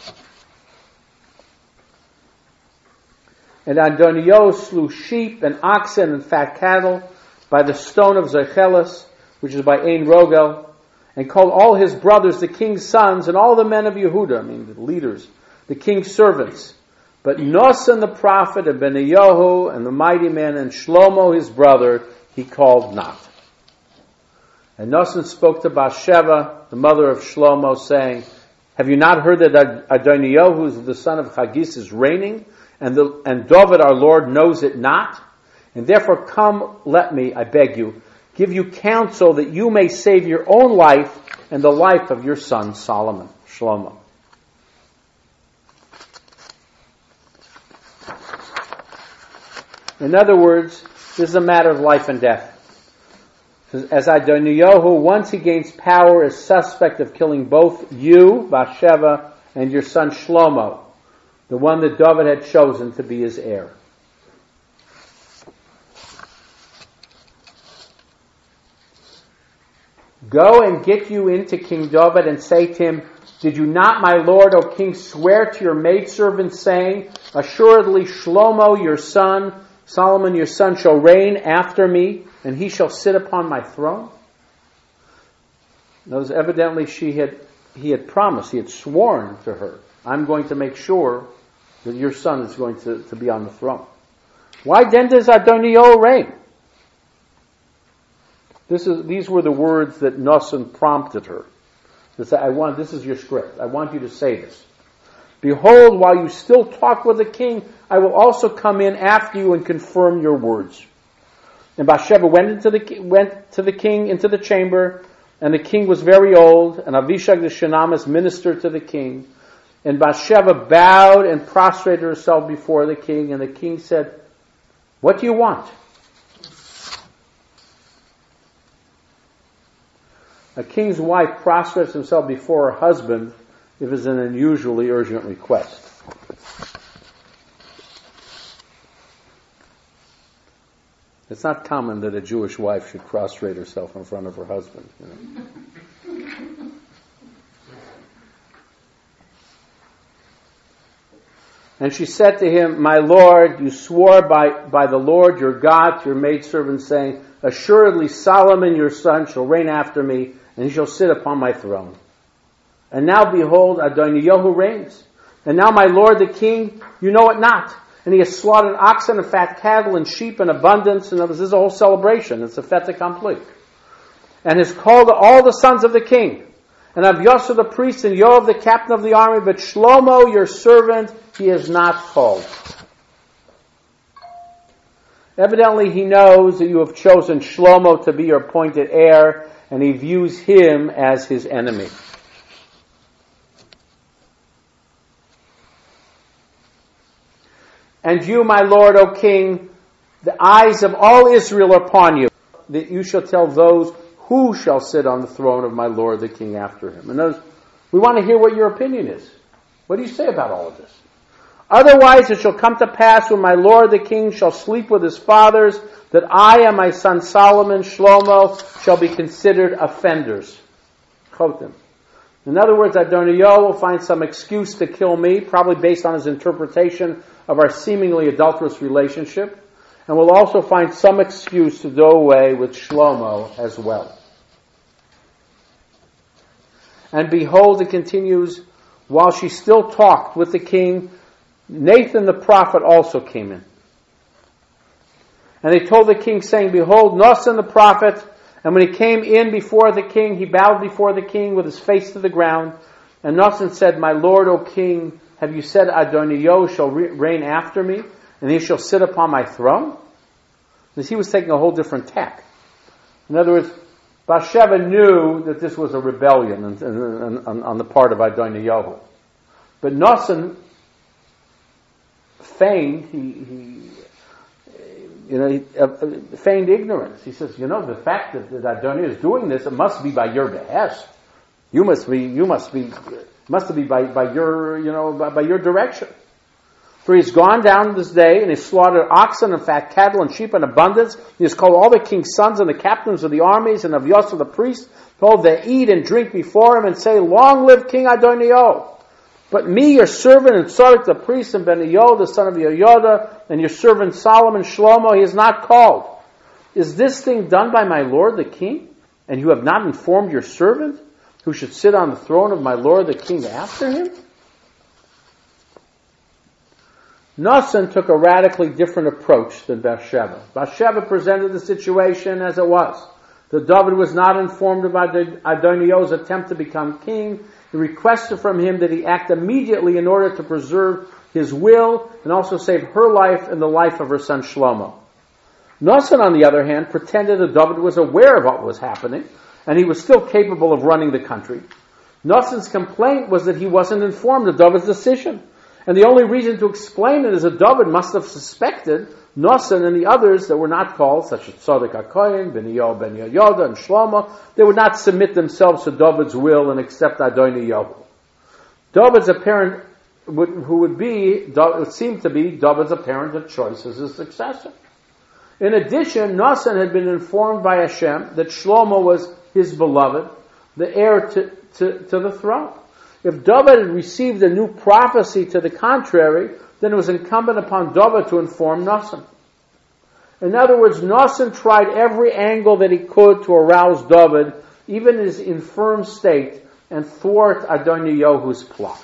And Adoniyahu slew sheep and oxen and fat cattle by the stone of Zechelis, which is by Ein Rogel, and called all his brothers the king's sons and all the men of Yehuda, I mean the leaders, the king's servants. But Nasan the prophet and Beniyah and the mighty man and Shlomo his brother he called not. And Nasan spoke to Bathsheba, the mother of Shlomo, saying, have you not heard that Adoniyahu, who is the son of Haggis, is reigning? And, the, and David our Lord knows it not? And therefore come, let me, I beg you, give you counsel that you may save your own life and the life of your son Solomon, Shlomo. In other words, this is a matter of life and death. As Adoniyahu, once he gains power, is suspect of killing both you, Bathsheba, and your son Shlomo, the one that David had chosen to be his heir. Go and get you into King David and say to him, did you not, my lord, O king, swear to your maidservant, saying, assuredly Shlomo, your son, Solomon, your son, shall reign after me, and he shall sit upon my throne? Notice, evidently she had, he had promised, he had sworn to her, I'm going to make sure that your son is going to, to be on the throne. Why then does Adoniyahu reign? This is, these were the words that Nasan prompted her. To say, I want, this is your script. I want you to say this. Behold, while you still talk with the king, I will also come in after you and confirm your words. And Bathsheba went into the went to the king into the chamber, and the king was very old, and Avishag the Shunammite ministered to the king. And Bathsheba bowed and prostrated herself before the king, and the king said, what do you want? A king's wife prostrates himself before her husband if it's an unusually urgent request. It's not common that a Jewish wife should prostrate herself in front of her husband. You know. And she said to him, My Lord, you swore by, by the Lord your God to your maidservant, saying, Assuredly Solomon your son shall reign after me, and he shall sit upon my throne. And now behold, Adoniyahu reigns. And now my lord the king, you know it not. And he has slaughtered oxen and fat cattle and sheep in abundance. And this is a whole celebration. It's a fait accompli. And has called all the sons of the king. And Abiathar the priest and Yoav the captain of the army. But Shlomo your servant he has not called. Evidently he knows that you have chosen Shlomo to be your appointed heir. And he views him as his enemy. And you, my lord, O king, the eyes of all Israel are upon you, that you shall tell those who shall sit on the throne of my lord the king after him. And those, we want to hear what your opinion is. What do you say about all of this? Otherwise it shall come to pass when my lord the king shall sleep with his fathers, that I and my son Solomon, Shlomo, shall be considered offenders. Chotim. In other words, Adoniyahu will find some excuse to kill me, probably based on his interpretation of our seemingly adulterous relationship, and will also find some excuse to do away with Shlomo as well. And behold, it continues, while she still talked with the king, Nathan the prophet also came in. And they told the king, saying, Behold, Nathan the prophet. And when he came in before the king, he bowed before the king with his face to the ground. And Nathan said, My lord, O king, have you said Adoniyahu shall re- reign after me, and he shall sit upon my throne? Because he was taking a whole different tack. In other words, Bathsheba knew that this was a rebellion on, on, on, on the part of Adoniyahu. But Nathan feigned, he, he you know, he, uh, feigned ignorance. He says, you know, the fact that, that Adoniyahu is doing this, it must be by your behest. You must be, you must be, must be by, by your, you know, by, by your direction. For he's gone down this day, and he's slaughtered oxen and fat cattle and sheep in abundance. He has called all the king's sons and the captains of the armies and of Abiathar the priest, told they eat and drink before him and say, Long live King Adoniyahu! But me, your servant, and Tzadok the priest, and Benaiah, the son of Yehoiada, and your servant Solomon, Shlomo, he has not called. Is this thing done by my lord the king? And you have not informed your servant, who should sit on the throne of my lord the king after him? Nathan took a radically different approach than Bathsheba. Bathsheba presented the situation as it was. That David was not informed about Adoniyahu's attempt to become king. He requested from him that he act immediately in order to preserve his will and also save her life and the life of her son Shlomo. Nathan, on the other hand, pretended that David was aware of what was happening and he was still capable of running the country. Nathan's complaint was that he wasn't informed of David's decision. And the only reason to explain it is that David must have suspected Nathan and the others that were not called, such as Tzadok HaKohen, Benaiah ben Yehoiada, and Shlomo, they would not submit themselves to David's will and accept Adoniyahu. David's apparent, who would be, it seemed to be David's apparent choice as his successor. In addition, Nathan had been informed by Hashem that Shlomo was his beloved, the heir to, to, to the throne. If David had received a new prophecy to the contrary, then it was incumbent upon David to inform Nathan. In other words, Nathan tried every angle that he could to arouse David, even in his infirm state, and thwart Adoniyahu's plot.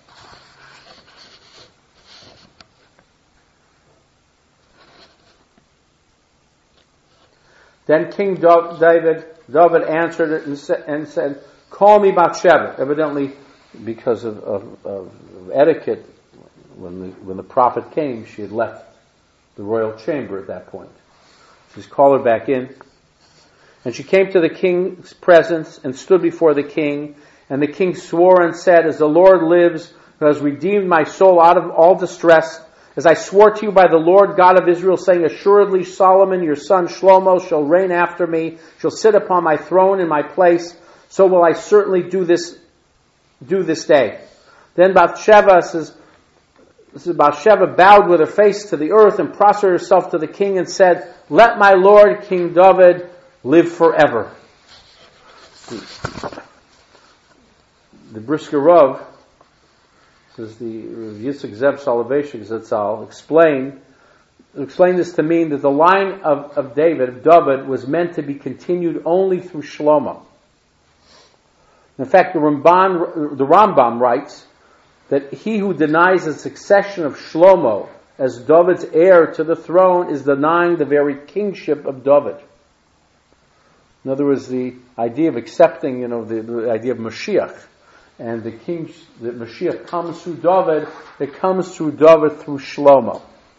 Then King David, David answered it and said, and said, Call me Bathsheba. Evidently, because of, of, of etiquette, when the, when the prophet came, she had left the royal chamber at that point. She's called her back in. And she came to the king's presence and stood before the king. And the king swore and said, As the Lord lives, who has redeemed my soul out of all distress, as I swore to you by the Lord God of Israel, saying, Assuredly Solomon, your son Shlomo, shall reign after me, shall sit upon my throne in my place, so will I certainly do this do this day. Then Bathsheba says, this is Bathsheba bowed with her face to the earth and prostrated herself to the king and said, Let my lord King David live forever. The, the Brisker Rav This is the Rav Yitzchak Zeb Soloveitchik Zatzal explain explain this to mean that the line of, of David, of David, was meant to be continued only through Shlomo. In fact, the Ramban, the Rambam writes that he who denies the succession of Shlomo as David's heir to the throne is denying the very kingship of David. In other words, the idea of accepting, you know, the, the idea of Mashiach, and the king, the Mashiach comes through David, it comes through David through Shlomo.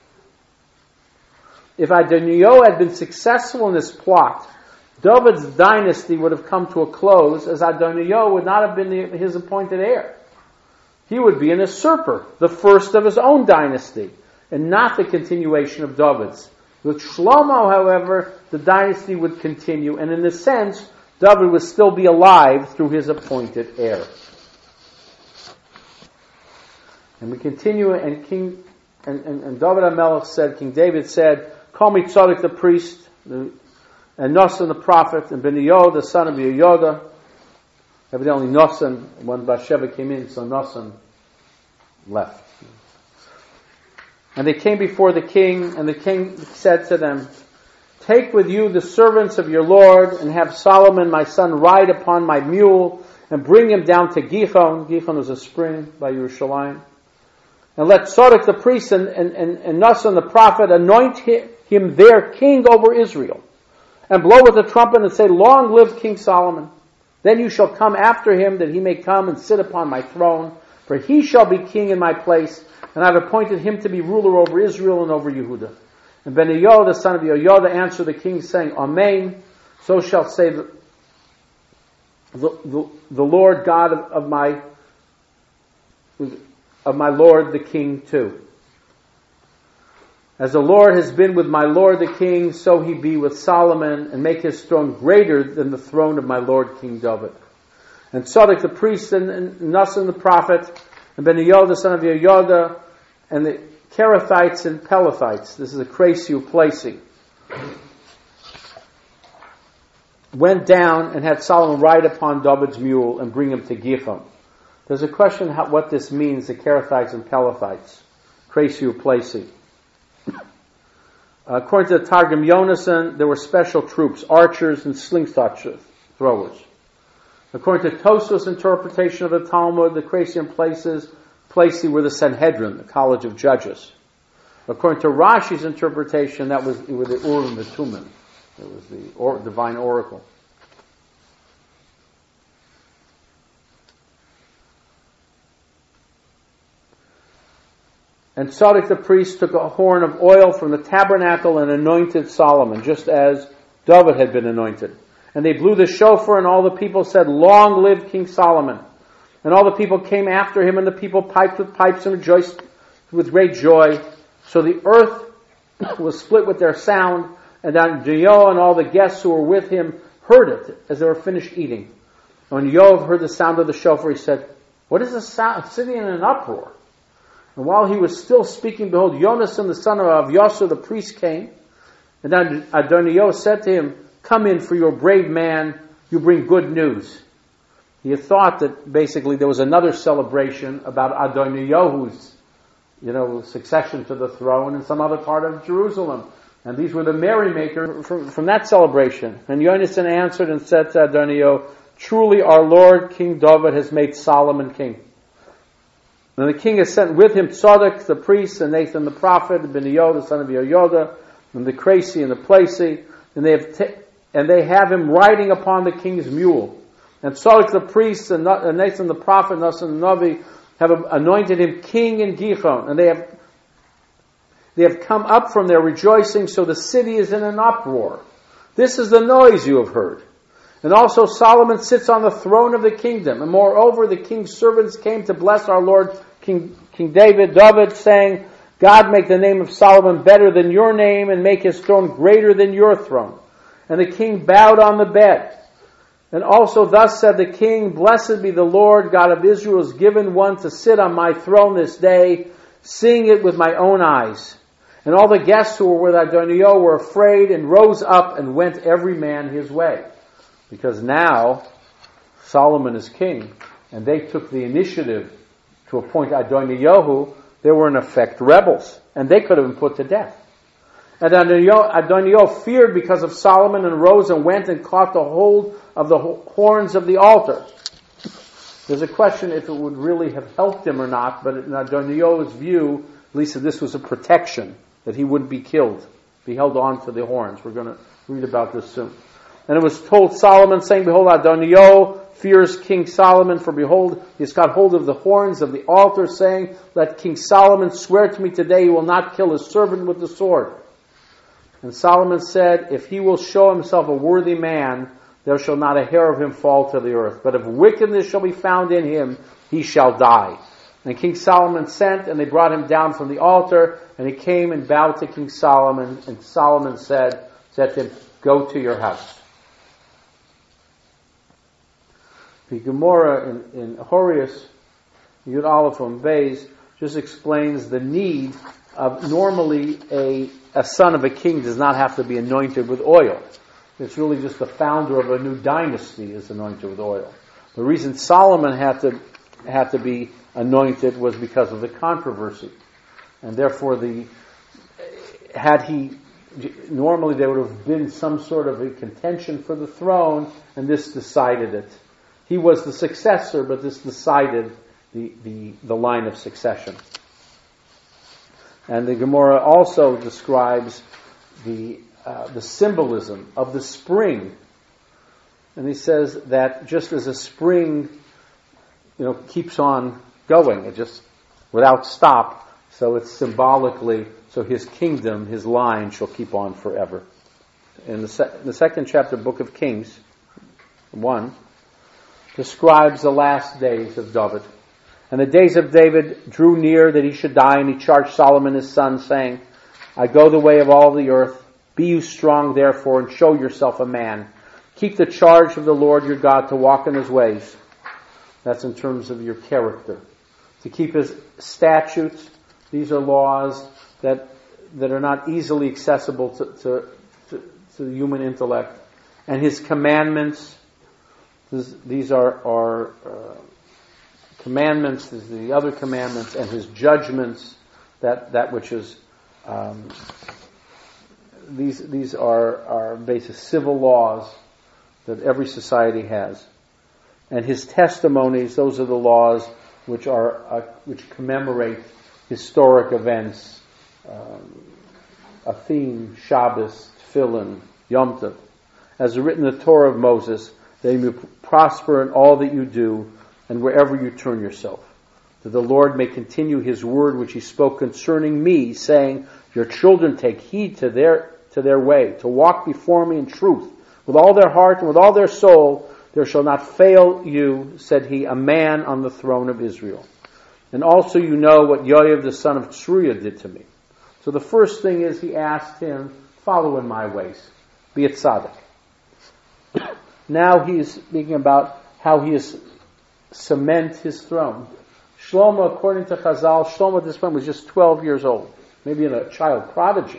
If Adoniyahu had been successful in this plot, David's dynasty would have come to a close, as Adoniyahu would not have been the, his appointed heir. He would be an usurper, the first of his own dynasty, and not the continuation of David's. With Shlomo, however, the dynasty would continue, and in a sense, David would still be alive through his appointed heir. And we continue, and King and, and, and David HaMelech said, King David said, "Call me Tzadok the priest, the, and Nosson the prophet, and Benioh the son of Yehoiada." Evidently Nosson, when Bathsheba came in, so Nosson left. And they came before the king, and the king said to them, "Take with you the servants of your Lord, and have Solomon my son ride upon my mule, and bring him down to Gihon." Gihon is a spring by Yerushalayim. "And let Tzadok the priest and, and, and, and Nosson the prophet anoint him their king over Israel, and blow with the trumpet and say, 'Long live King Solomon. Then you shall come after him, that he may come and sit upon my throne, for he shall be king in my place, and I have appointed him to be ruler over Israel and over Yehuda.' And Benioh the son of Yehoiada answered the king, saying, 'Amen, so shall say the, the, the, the Lord God of, of my of my Lord the king too. As the Lord has been with my Lord the king, so he be with Solomon, and make his throne greater than the throne of my Lord King David.' And Tzadok the priest, and, and Nosson the prophet, and Benioh the son of Yehoiada, and the Kerethites and Pelethites, this is a Kresiu placing, went down and had Solomon ride upon David's mule and bring him to Gihon. There's a question how, what this means, the Kerethites and Pelethites, Kresiu placing. According to the Targum Yonasan, there were special troops, archers and slingshot throwers. According to Tosfos' interpretation of the Talmud, the Kresian places, places were the Sanhedrin, the College of Judges. According to Rashi's interpretation, that was, it was the Urim and the Tumim. It was the or, divine oracle. And Tzadok the priest took a horn of oil from the tabernacle and anointed Solomon, just as David had been anointed. And they blew the shofar, and all the people said, "Long live King Solomon." And all the people came after him, and the people piped with pipes and rejoiced with great joy. So the earth was split with their sound, and Adoniyahu and all the guests who were with him heard it as they were finished eating. And when Yoav heard the sound of the shofar, he said, "What is the sound?" Sitting in an uproar. And while he was still speaking, behold, Yonasan the son of Avyasa the priest came. And Adoniyahu said to him, "Come in, for your brave man, you bring good news." He had thought that basically there was another celebration about Adoniyahu's, you know, succession to the throne in some other part of Jerusalem. And these were the merrymakers from, from that celebration. And Yonasan answered and said to Adoniyahu, "Truly our Lord King David has made Solomon king. And the king has sent with him Tzadok the priest, and Nathan the prophet, and Benioh the son of Yehoiada, and the Kresi and the Placey, and they have ta- and they have him riding upon the king's mule. And Tzadok the priest and Nathan the prophet, and Nosson the Navi have anointed him king in Gihon, and they have they have come up from their rejoicing, so the city is in an uproar. This is the noise you have heard. And also Solomon sits on the throne of the kingdom. And moreover, the king's servants came to bless our Lord King, King David, David, saying, 'God make the name of Solomon better than your name, and make his throne greater than your throne.' And the king bowed on the bed. And also thus said the king, 'Blessed be the Lord God of Israel, has given one to sit on my throne this day, seeing it with my own eyes.' And all the guests who were with Adoniyahu were afraid, and rose up and went every man his way." Because now Solomon is king, and they took the initiative to appoint Adoniyahu, they were in effect rebels, and they could have been put to death. And Adoniyahu feared because of Solomon and rose and went and caught the hold of the horns of the altar. There's a question if it would really have helped him or not, but in Adoniyahu's view, at least this was a protection, that he wouldn't be killed, be held on to the horns. We're going to read about this soon. And it was told Solomon, saying, behold, Adoniyahu fears King Solomon, for behold, he has got hold of the horns of the altar, saying, let King Solomon swear to me today he will not kill his servant with the sword. And Solomon said, if he will show himself a worthy man, there shall not a hair of him fall to the earth. But if wickedness shall be found in him, he shall die. And King Solomon sent, and they brought him down from the altar, and he came and bowed to King Solomon, and Solomon said, said to him, go to your house. The Gemara in, in Horius, Yud Aleph on Beis, just explains the need of normally a, a son of a king does not have to be anointed with oil. It's really just the founder of a new dynasty is anointed with oil. The reason Solomon had to had to be anointed was because of the controversy. And therefore the had he normally there would have been some sort of a contention for the throne, and this decided it. He was the successor, but this decided the, the, the line of succession. And the Gemara also describes the uh, the symbolism of the spring. And he says that just as a spring, you know, keeps on going, it just without stop, so it's symbolically, so his kingdom, his line shall keep on forever. In the, se- in the second chapter, Book of Kings, one, describes the last days of David. And the days of David drew near that he should die, and he charged Solomon his son, saying, I go the way of all the earth. Be you strong, therefore, and show yourself a man. Keep the charge of the Lord your God to walk in his ways. That's in terms of your character. To keep his statutes. These are laws that that are not easily accessible to, to, to, to the human intellect. And his commandments. This, these are, are uh, commandments, this is the other commandments, and his judgments, that, that which is, um, these these are, are basic civil laws that every society has. And his testimonies, those are the laws which are, uh, which commemorate historic events, um, a theme, Shabbos, Tefillin, Yom Tov. As written in the Torah of Moses, that you may prosper in all that you do, and wherever you turn yourself. That the Lord may continue his word which he spoke concerning me, saying, your children take heed to their to their way, to walk before me in truth, with all their heart and with all their soul. There shall not fail you, said he, a man on the throne of Israel. And also you know what Yoav the son of Tzeruiah did to me. So the first thing is he asked him, follow in my ways. Be a tzaddik. Now he's speaking about how he is cement his throne. Shlomo, according to Chazal, Shlomo at this point was just twelve years old, maybe in a child prodigy.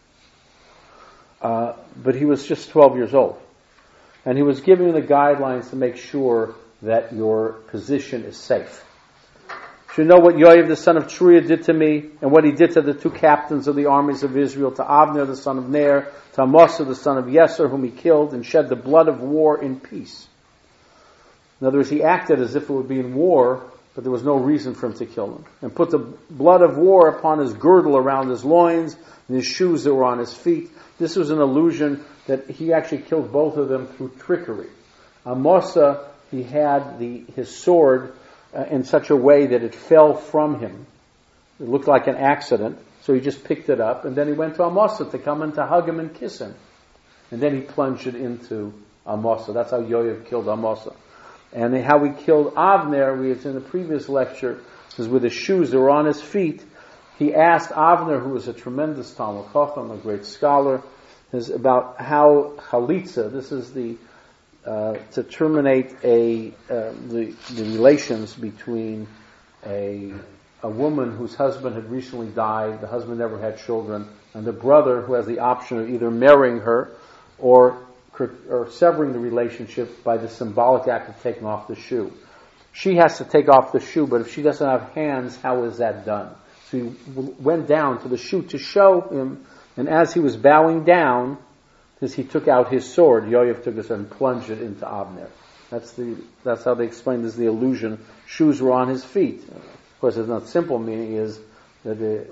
Uh, but he was just twelve years old. And he was giving the guidelines to make sure that your position is safe. You know what Yoav the son of Tzeruiah did to me, and what he did to the two captains of the armies of Israel, to Avner the son of Ner, to Amasa the son of Yeser, whom he killed, and shed the blood of war in peace. In other words, he acted as if it would be in war, but there was no reason for him to kill him. And put the blood of war upon his girdle around his loins, and his shoes that were on his feet. This was an illusion that he actually killed both of them through trickery. Amasa, he had the his sword uh, in such a way that it fell from him. It looked like an accident, so he just picked it up, and then he went to Amasa to come and to hug him and kiss him. And then he plunged it into Amasa. That's how Yoav killed Amasa. And how he killed Avner, we had in the previous lecture, was with his shoes that were on his feet. He asked Avner, who was a tremendous Talmud Chacham, a great scholar, is about how chalitza, this is the uh, to terminate a uh, the, the relations between a a woman whose husband had recently died, the husband never had children, and the brother who has the option of either marrying her or or severing the relationship by the symbolic act of taking off the shoe. she has to take off the shoe, but if she doesn't have hands, how is that done? So he went down to the shoe to show him, and as he was bowing down, as he took out his sword, Yoav took it and plunged it into Abner. That's the that's how they explain this, the illusion. Shoes were on his feet. Of course, it's not simple meaning is that it,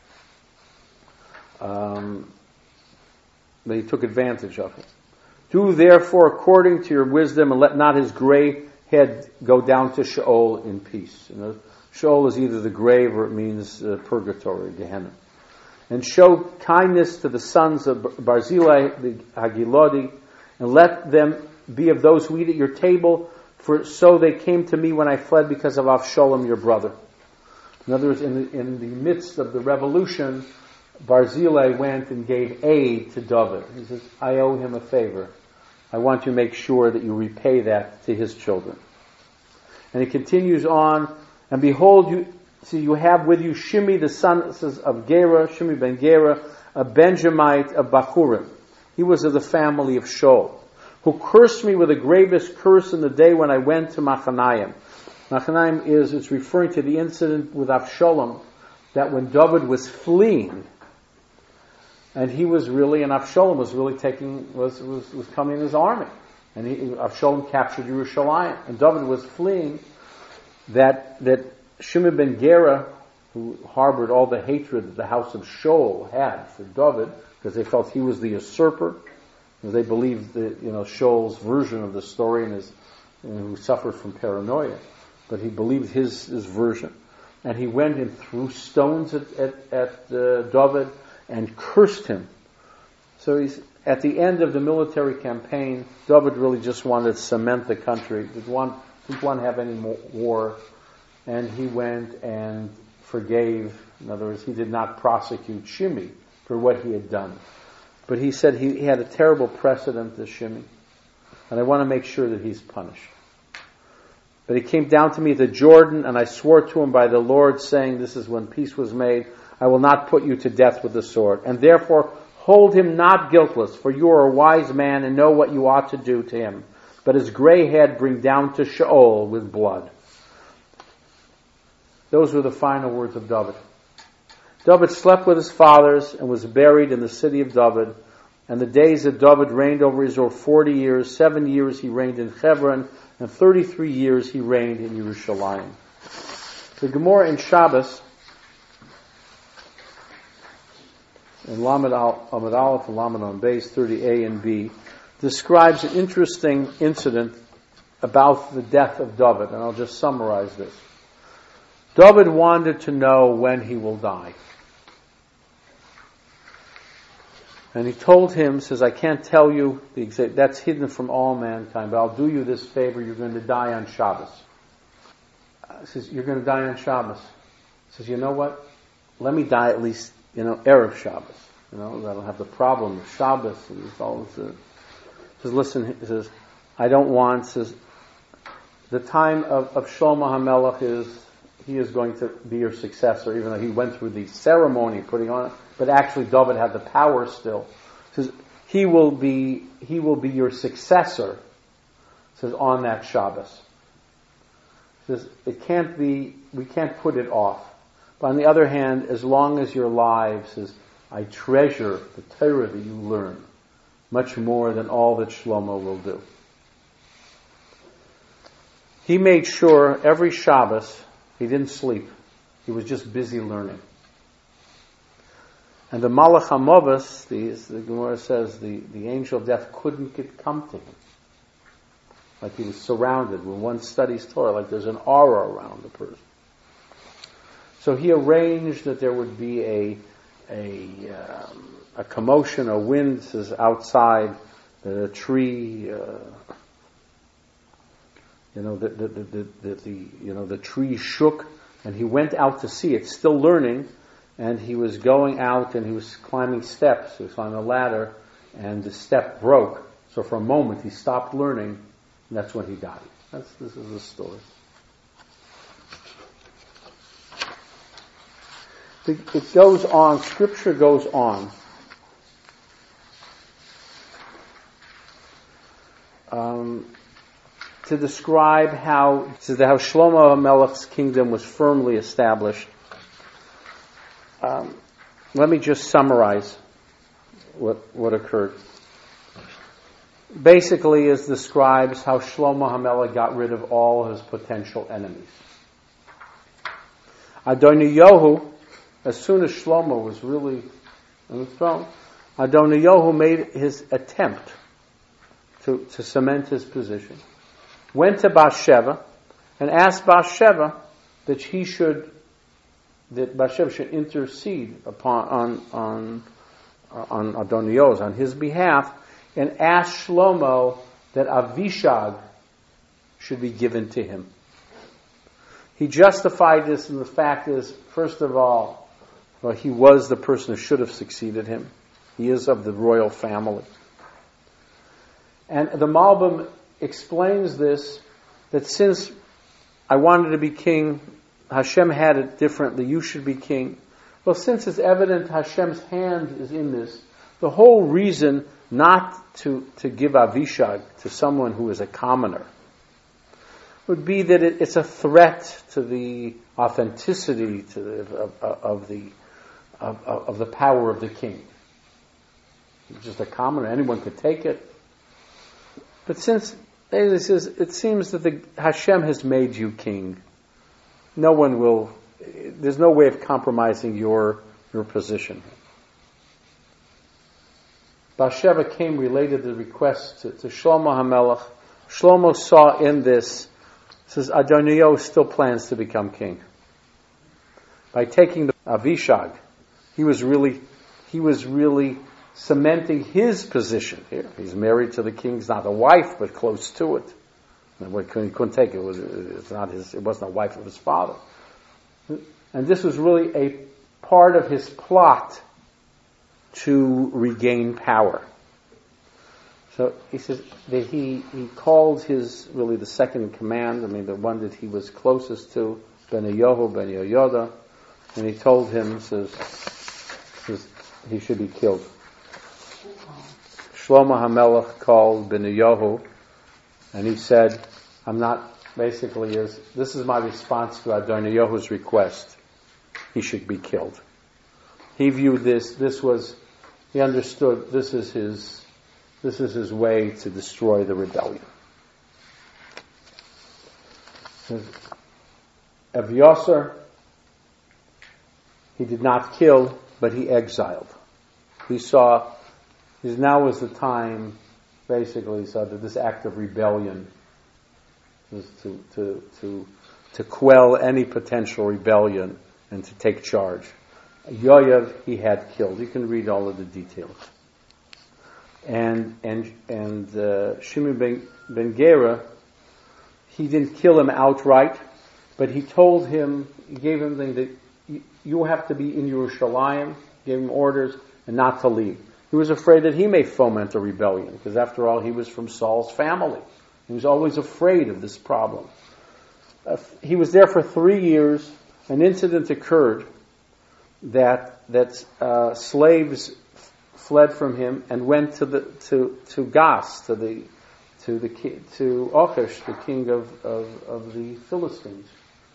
um, that he took advantage of it. Do therefore according to your wisdom, and let not his gray head go down to Sheol in peace. You know, Sheol is either the grave or it means uh, purgatory, Gehenna. And show kindness to the sons of Barzillai the Hagiladi, and let them be of those who eat at your table, for so they came to me when I fled because of Avshalom your brother. In other words, in the, in the midst of the revolution, Barzillai went and gave aid to David. He says, I owe him a favor. I want you to make sure that you repay that to his children. And he continues on, and behold, you see, you have with you Shimi, the son of Gera, Shimi ben Gera, a Benjamite of Bachurim. He was of the family of Shaul, who cursed me with the gravest curse in the day when I went to Machanaim. Machanaim is, it's referring to the incident with Avshalom, that when David was fleeing, and he was really, and Avshalom was really taking, was, was, was coming in his army. And he, Avshalom captured Yerushalayim, and David was fleeing, that, that Shimei ben Gera, who harbored all the hatred that the house of Shaul had for David, because they felt he was the usurper, because they believed that, you know, Shaul's version of the story, and his, you know, who suffered from paranoia, but he believed his, his version. And he went and threw stones at, at, at uh, David and cursed him. So he's, at the end of the military campaign, David really just wanted to cement the country, didn't want, didn't want to have any more war. And he went and forgave. In other words, he did not prosecute Shimei for what he had done. But he said he, he had a terrible precedent to Shimei, and I want to make sure that he's punished. But he came down to me at the Jordan, and I swore to him by the Lord, saying, this is when peace was made, I will not put you to death with the sword. And therefore hold him not guiltless, for you are a wise man and know what you ought to do to him. But his gray head bring down to Sheol with blood. Those were the final words of David. David slept with his fathers and was buried in the city of David. And the days that David reigned over Israel forty years, seven years he reigned in Hebron, and thirty-three years he reigned in Yerushalayim. The Gemara in Shabbos, in Lamed Amud Aleph and Lamed on Beis thirty a and b, describes an interesting incident about the death of David, and I'll just summarize this. David wanted to know when he will die. And he told him, says, I can't tell you the exact, that's hidden from all mankind, but I'll do you this favor, you're going to die on Shabbos. He says, you're going to die on Shabbos. He says, you know what? Let me die at least, you know, Erev Shabbos. You know, that'll have the problem of Shabbos. And he's always, uh, he says, listen, he says, I don't want, says, the time of, of Shlomo HaMelech is, he is going to be your successor, even though he went through the ceremony putting on it. But actually, David had the power still. He says he will be he will be your successor. He says on that Shabbos. He says it can't be. We can't put it off. But on the other hand, as long as you're alive, says I treasure the Torah that you learn much more than all that Shlomo will do. He made sure every Shabbos. He didn't sleep. He was just busy learning. And the Malach HaMovos, the, the Gemara says, the, the angel of death couldn't get come to him. Like he was surrounded. When one studies Torah, like there's an aura around the person. So he arranged that there would be a a, um, a commotion, a wind says outside, the tree. Uh, You know, the, the, the, the, the, you know, the tree shook, and he went out to see it, still learning, and he was going out and he was climbing steps, he was climbing a ladder, and the step broke. So for a moment he stopped learning, and that's when he died. That's, this is the story. It, it goes on, Scripture goes on. Um, to describe how, to how Shlomo HaMelech's kingdom was firmly established. Um, let me just summarize what, what occurred. Basically, it describes how Shlomo HaMelech got rid of all his potential enemies. Adoniyahu, as soon as Shlomo was really on the throne, Adoniyahu made his attempt to, to cement his position. Went to Bathsheba and asked Bathsheba that he should, that Bathsheba should intercede upon on on on Adoniyahu, on his behalf, and asked Shlomo that Avishag should be given to him. He justified this, and the fact is, first of all, well, he was the person who should have succeeded him. He is of the royal family. And the Malbim explains this, that since I wanted to be king, Hashem had it differently, you should be king. Well, since it's evident Hashem's hand is in this, the whole reason not to, to give Avishag to someone who is a commoner would be that it, it's a threat to the authenticity to the, of, of the of, of the power of the king. It's just a commoner; anyone could take it. But since it says, it seems that the Hashem has made you king, no one will. There's no way of compromising your your position. Bathsheba came, related the request to, to Shlomo HaMelech. Shlomo saw in this, says Adoniyahu still plans to become king. By taking the Avishag, he was really, he was really cementing his position here. He's married to the king. He's not a wife, but close to it. And he couldn't, he couldn't take it. It was, it's not his, it wasn't a wife of his father. And this was really a part of his plot to regain power. So he says that he, he called his, really the second in command, I mean the one that he was closest to, Benayahu, Ben Yehoyada, and he told him, says, says he should be killed. Shlomo HaMelech called Benayahu, and he said, I'm not, basically, is this is my response to Adoniyahu's request. He should be killed. He viewed this, this was, he understood this is his, this is his way to destroy the rebellion. Abiathar, he did not kill, but he exiled. He saw, his now was the time, basically, he saw that this act of rebellion was to, to, to, to quell any potential rebellion and to take charge. Yoav he had killed. You can read all of the details. And and and uh, Shimon ben, ben Gera, he didn't kill him outright, but he told him, he gave him the, that you, you have to be in Yerushalayim, gave him orders, and not to leave. He was afraid that he may foment a rebellion, because after all, he was from Saul's family. He was always afraid of this problem. Uh, he was there for three years. An incident occurred that that uh, slaves fled from him and went to the to to Gas, to the to the to Achish, the king of, of, of the Philistines.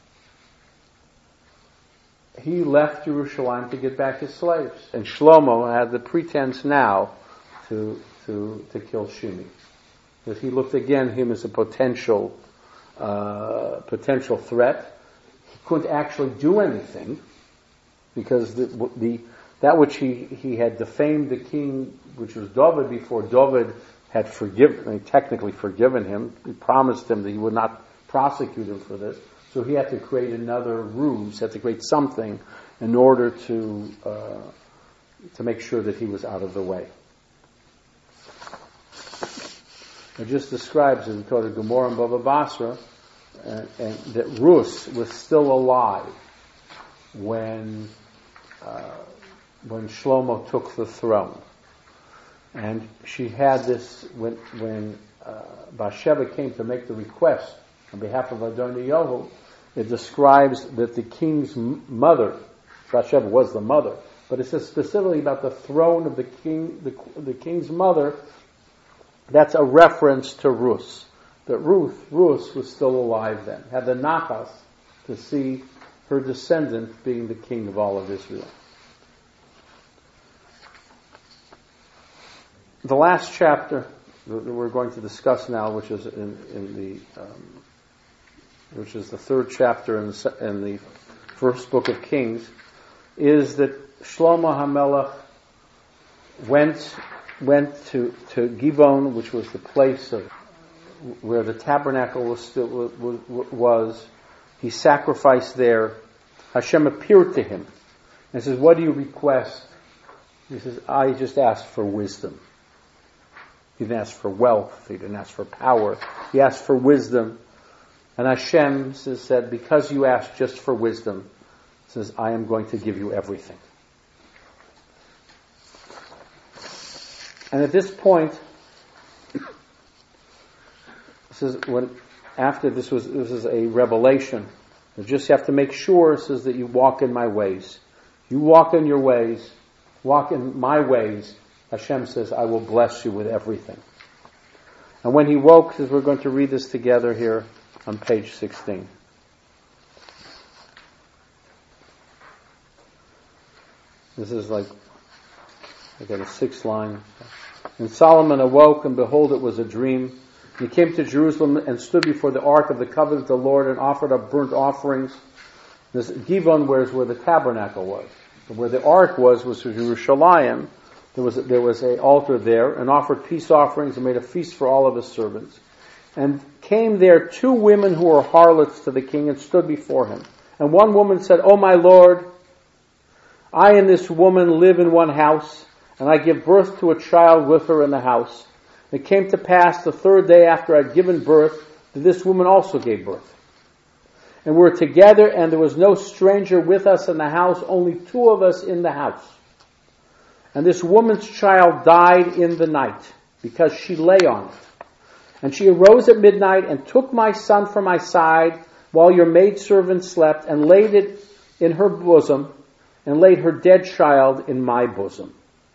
He left Jerusalem to get back his slaves, and Shlomo had the pretense now to to to kill Shimi, because he looked again him as a potential uh, potential threat. He couldn't actually do anything, because the, the that which he, he had defamed the king, which was David, before David had forgiven, I mean, technically forgiven him. He promised him that he would not prosecute him for this. So he had to create another ruse, had to create something in order to uh, to make sure that he was out of the way. It just describes, as we call it, Gomorrah and Bava Basra, uh, and that Rus was still alive when uh, when Shlomo took the throne, and she had this when when uh, Bathsheba came to make the request on behalf of Adoniyahu. It describes that the king's mother, Bathsheba was the mother, but it says specifically about the throne of the king, the, the king's mother. That's a reference to Rus. that Ruth, Ruth was still alive then, had the nachas to see her descendant being the king of all of Israel. The last chapter that we're going to discuss now, which is in, in the um, which is the third chapter in the, in the first book of Kings, is that Shlomo HaMelech went went to to Gibon, which was the place of where the tabernacle was still was. was. He sacrificed there. Hashem appeared to him and says, "What do you request?" He says, "I just asked for wisdom." He didn't ask for wealth. He didn't ask for power. He asked for wisdom. And Hashem says, said, "Because you asked just for wisdom," says, "I am going to give you everything." And at this point, it says, when after this was this is a revelation, you just have to make sure, it says, that you walk in my ways. You walk in your ways, walk in my ways. Hashem says, "I will bless you with everything." And when he woke, as we're going to read this together here on page sixteen. This is like, again, a sixth line. And Solomon awoke, and behold, it was a dream. He came to Jerusalem and stood before the ark of the covenant of the Lord and offered up burnt offerings. This Givon was where the tabernacle was. Where the ark was was Jerusalem. There was a, there was an altar there, and offered peace offerings and made a feast for all of his servants. And came there two women who were harlots to the king and stood before him. And one woman said, "O my Lord, I and this woman live in one house, and I give birth to a child with her in the house. It came to pass the third day after I had given birth that this woman also gave birth. And we were together, and there was no stranger with us in the house, only two of us in the house. And this woman's child died in the night, because she lay on it. And she arose at midnight and took my son from my side while your maidservant slept, and laid it in her bosom, and laid her dead child in my bosom."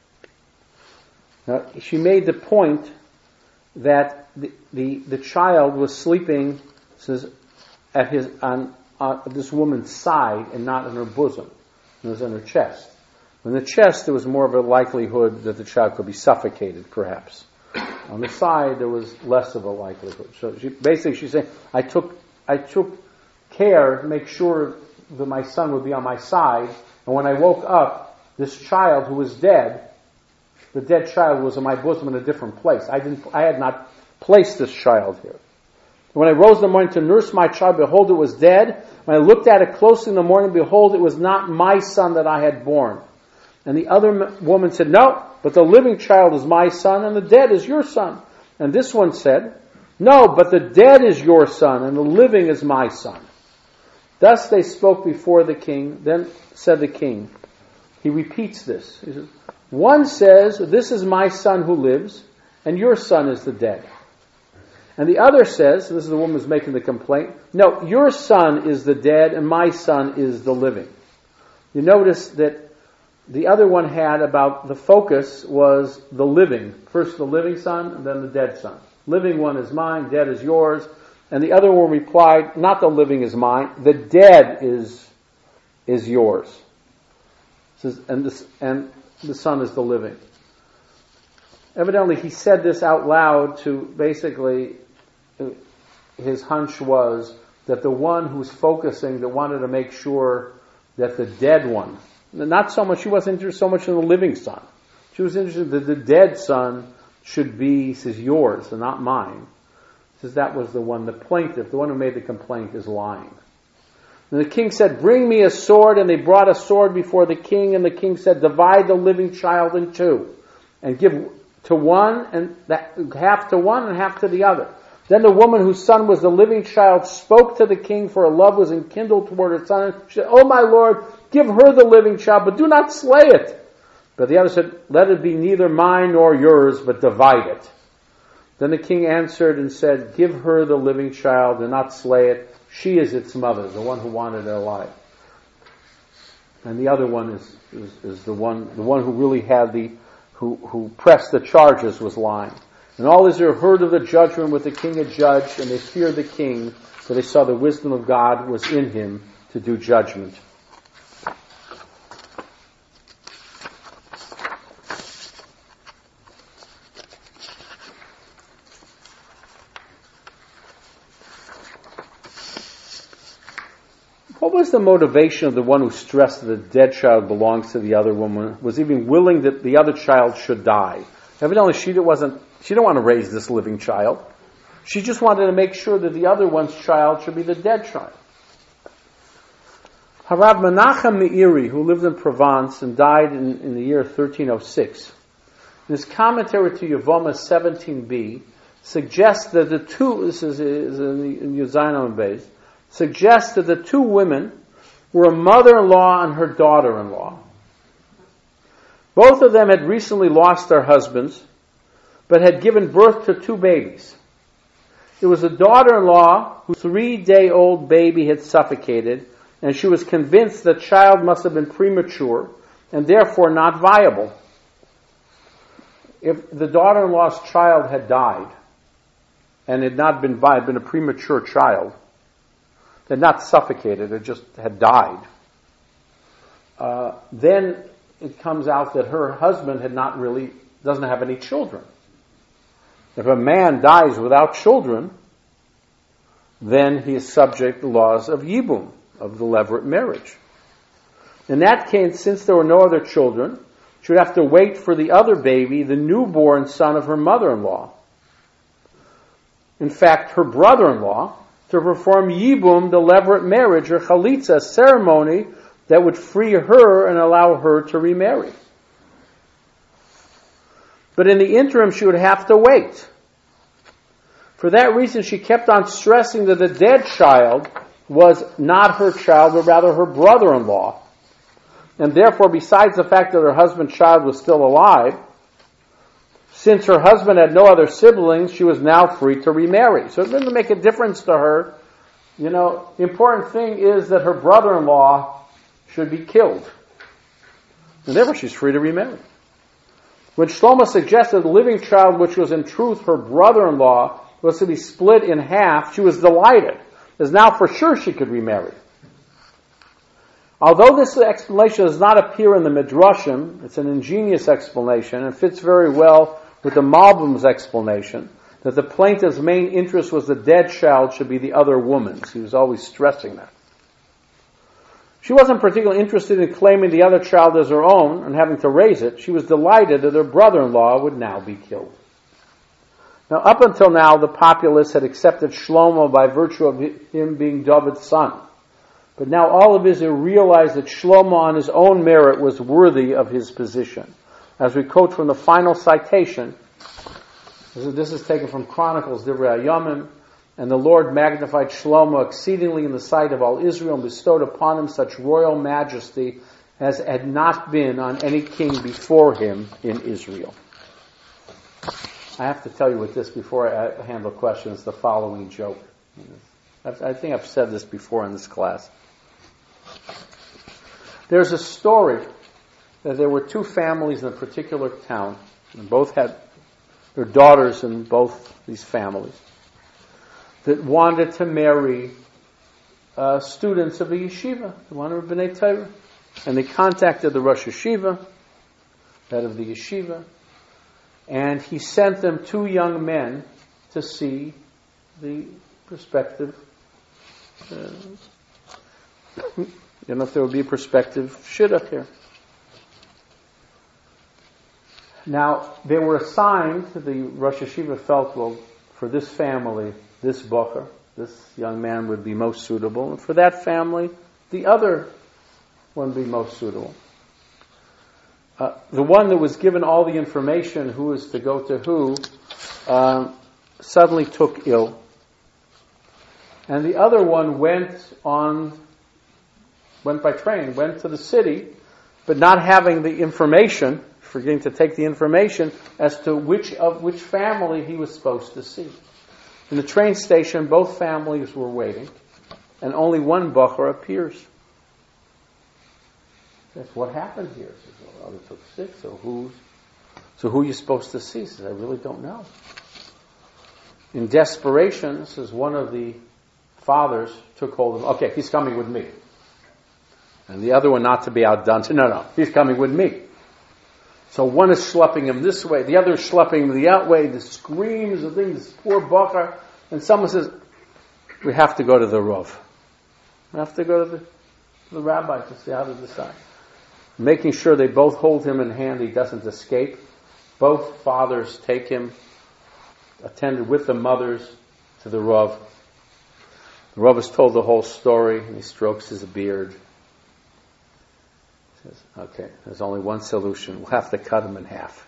Now, she made the point that the the, the child was sleeping, says, at his on, on this woman's side and not in her bosom. It was in her chest. In the chest, there was more of a likelihood that the child could be suffocated, perhaps. On the side, there was less of a likelihood. So she, basically, she's saying, I took I took care to make sure that my son would be on my side, and when I woke up, this child who was dead, the dead child was in my bosom in a different place. I didn't. I had not placed this child here. When I rose in the morning to nurse my child, behold, it was dead. When I looked at it closely in the morning, behold, it was not my son that I had born. And the other woman said, "No, but the living child is my son, and the dead is your son." And this one said, "No, but the dead is your son, and the living is my son." Thus they spoke before the king. Then said the king, he repeats this. He says, "One says, 'This is my son who lives, and your son is the dead.' And the other says," this is the woman who's making the complaint, "No, your son is the dead, and my son is the living." You notice that the other one had about the focus was the living. First the living son, and then the dead son. Living one is mine, dead is yours. And the other one replied, "Not the living is mine, the dead is is yours." It says, and, this, and the son is the living. Evidently he said this out loud to basically, his hunch was that the one who's focusing, that wanted to make sure that the dead one, not so much, she wasn't interested so much in the living son. She was interested that the dead son should be, he says, yours and not mine. He says that was the one, the plaintiff, the one who made the complaint is lying. And the king said, "Bring me a sword," and they brought a sword before the king, and the king said, "Divide the living child in two, and give to one, and that, half to one and half to the other." Then the woman whose son was the living child spoke to the king, for her love was enkindled toward her son. She said, "Oh my lord, give her the living child, but do not slay it." But the other said, "Let it be neither mine nor yours, but divide it." Then the king answered and said, "Give her the living child, and not slay it. She is its mother," the one who wanted it alive. And the other one is, is, is the one, the one who really had the, who, who pressed the charges was lying. And all Israel heard of the judgment with the king had judged, and they feared the king, for they saw the wisdom of God was in him to do judgment. What was the motivation of the one who stressed that the dead child belongs to the other woman, was even willing that the other child should die? Evidently, she wasn't. She didn't want to raise this living child. She just wanted to make sure that the other one's child should be the dead child. Harav Menachem Meiri, who lived in Provence and died in, in the year thirteen oh six, in his commentary to Yevamah seventeen b, suggests that the two, this is, is in Yuzayin Beis, suggests that the two women were a mother-in-law and her daughter-in-law. Both of them had recently lost their husbands, but had given birth to two babies. It was a daughter-in-law whose three-day-old baby had suffocated, and she was convinced the child must have been premature and therefore not viable. If the daughter-in-law's child had died and had not been viable, been a premature child, had not suffocated, it just had died, uh, then it comes out that her husband had not really, doesn't have any children. If a man dies without children, then he is subject to the laws of Yibum, of the levirate marriage. In that case, since there were no other children, she would have to wait for the other baby, the newborn son of her mother-in-law. In fact, her brother-in-law, to perform Yibum, the levirate marriage, or Chalitza, ceremony that would free her and allow her to remarry. But in the interim, she would have to wait. For that reason, she kept on stressing that the dead child was not her child, but rather her brother-in-law. And therefore, besides the fact that her husband's child was still alive, since her husband had no other siblings, she was now free to remarry. So it didn't make a difference to her. You know, the important thing is that her brother-in-law should be killed. And therefore she's free to remarry. When Shlomo suggested the living child, which was in truth her brother-in-law, was to be split in half, she was delighted, as now for sure she could remarry. Although this explanation does not appear in the Midrashim, it's an ingenious explanation and fits very well with the Malbim's explanation that the plaintiff's main interest was the dead child should be the other woman's. He was always stressing that. She wasn't particularly interested in claiming the other child as her own and having to raise it. She was delighted that her brother-in-law would now be killed. Now, up until now, the populace had accepted Shlomo by virtue of him being David's son. But now all of Israel realized that Shlomo on his own merit was worthy of his position. As we quote from the final citation, this is, this is taken from Chronicles, Divrei Hayamim, and the Lord magnified Shlomo exceedingly in the sight of all Israel and bestowed upon him such royal majesty as had not been on any king before him in Israel. I have to tell you with this before I handle questions, the following joke. I think I've said this before in this class. There's a story that there were two families in a particular town, and both had their daughters in both these families, that wanted to marry uh, students of the yeshiva, the one of B'nai Torah. And they contacted the Rosh Yeshiva, head of the yeshiva, and he sent them two young men to see the prospective, uh, you know, if there would be a prospective shidduch here. Now, they were assigned to the Rosh Yeshiva felt, well, for this family, this bocher, this young man would be most suitable, and for that family, the other one would be most suitable. Uh, the one that was given all the information, who was to go to who, um, suddenly took ill. And the other one went on, went by train, went to the city, but not having the information, forgetting to take the information as to which of which family he was supposed to see. In the train station, both families were waiting, and only one bocher appears. That's what happened here. Says, well, the other took sick, so who's so who are you supposed to see? Says, I really don't know. in desperation, says one of the fathers took hold of him. Okay, he's coming with me. And the other one, not to be outdone, said, no, no, he's coming with me. So one is schlepping him this way, the other is schlepping him the other way, the screams and things, this poor Bachar. And someone says, we have to go to the Rav. We have to go to the, to the rabbi to see how to decide. Making sure they both hold him in hand, he doesn't escape. Both fathers take him, attended with the mothers to the Rav. The Rav is told the whole story, and he strokes his beard. He says, okay, there's only one solution. We'll have to cut him in half.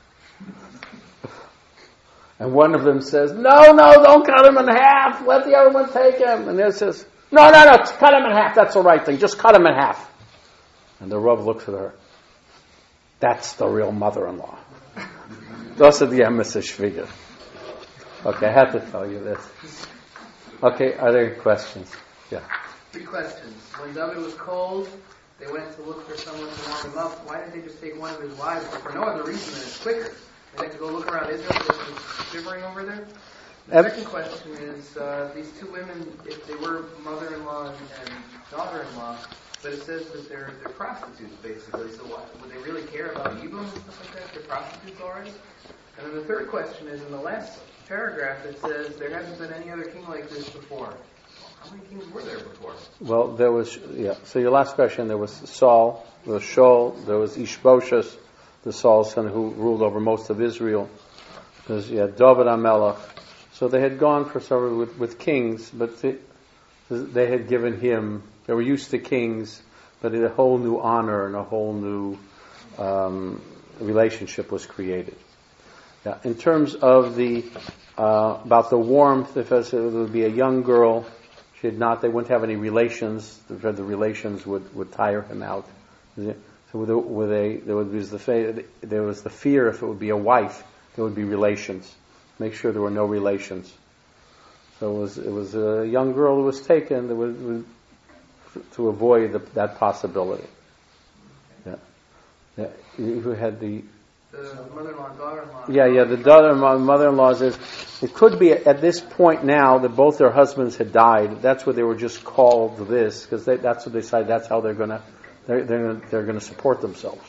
And one of them says, no, no, don't cut him in half. Let the other one take him. And the other says, no, no, no, cut him in half. That's the right thing. Just cut him in half. And the Rav looks at her. That's the real mother-in-law. Das ist die Emes Shviga. Okay, I had to tell you this. Okay, are there questions? Yeah. Three questions. When David was cold, they went to look for someone to warm him up. Why didn't they just take one of his wives? For no other reason than it's quicker. They had to go look around Israel. There's shivering over there. The Ev- second question is, uh, these two women, if they were mother-in-law and, and daughter-in-law, but it says that they're they're prostitutes, basically. So why, would they really care about Yibum and stuff like that? They're prostitutes already? And then the third question is, in the last paragraph, it says, there hasn't been any other king like this before. How many kings were there before? Well, there was, yeah. So your last question, there was Saul, there was Shaul, there was Ishbosheth, the Saul's son who ruled over most of Israel. There's, yeah, David HaMelech. So they had gone for several with, with kings, but they, they had given him, they were used to kings, but a whole new honor and a whole new um, relationship was created. Yeah. In terms of the, uh, about the warmth, if it would be a young girl, she had not, they wouldn't have any relations, the, the relations would, would tire him out. So with a, with a, there would be the, there was the fear if it would be a wife, there would be relations. Make sure there were no relations. So it was, it was a young girl who was taken that would, would, to avoid the, that possibility. Yeah. Yeah. Who had the, The mother-in-law and daughter-in-law. Yeah, yeah, the daughter, mother-in-law says, it could be at this point now that both their husbands had died. That's where they were just called this, because that's what they decided, that's how they're gonna, they're, they're, they're gonna support themselves.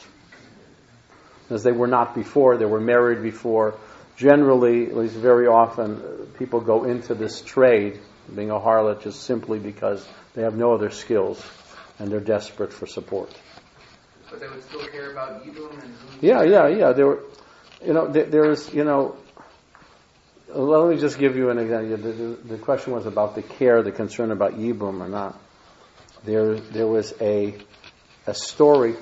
As they were not before, they were married before. Generally, at least very often, people go into this trade, being a harlot, just simply because they have no other skills, and they're desperate for support. But they would still care about Yibum and who. Yeah, yeah, yeah. There were, you know, there, there's, you know, let me just give you an example. The, the, the question was about the care, the concern about Yibum or not. There, there was a, a story,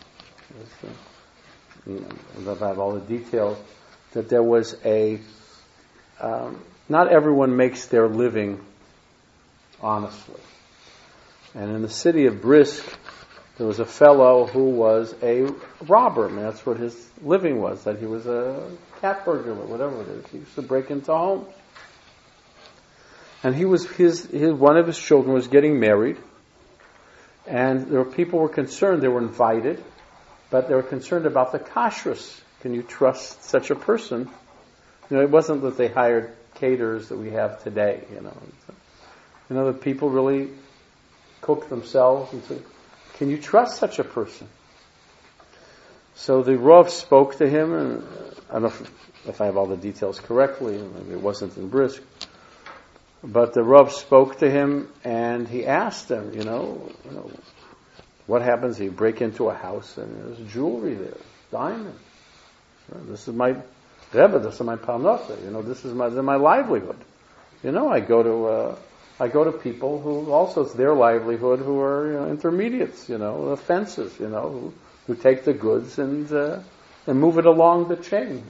you know, about all the details, that there was a, um, not everyone makes their living honestly. And in the city of Brisk, there was a fellow who was a robber. I mean, that's what his living was, that he was a cat burglar, whatever it is. He used to break into homes. And he was, his, his, one of his children was getting married, and there were people were concerned, they were invited, but they were concerned about the kashrus. Can you trust such a person? You know, it wasn't that they hired caterers that we have today, you know. You know, that people really cook themselves and so, can you trust such a person? So the Rav spoke to him, and I don't know if, if I have all the details correctly, maybe it wasn't in Brisk, but the Rav spoke to him, and he asked him, you know, you know what happens if you break into a house and there's jewelry there, diamonds. This is my Rebbe, this is my parnasa, you know, this is my, this is my livelihood. You know, I go to, uh, I go to people who also it's their livelihood, who are, you know, intermediates, you know, the fences, you know, who, who take the goods and uh, and move it along the chain.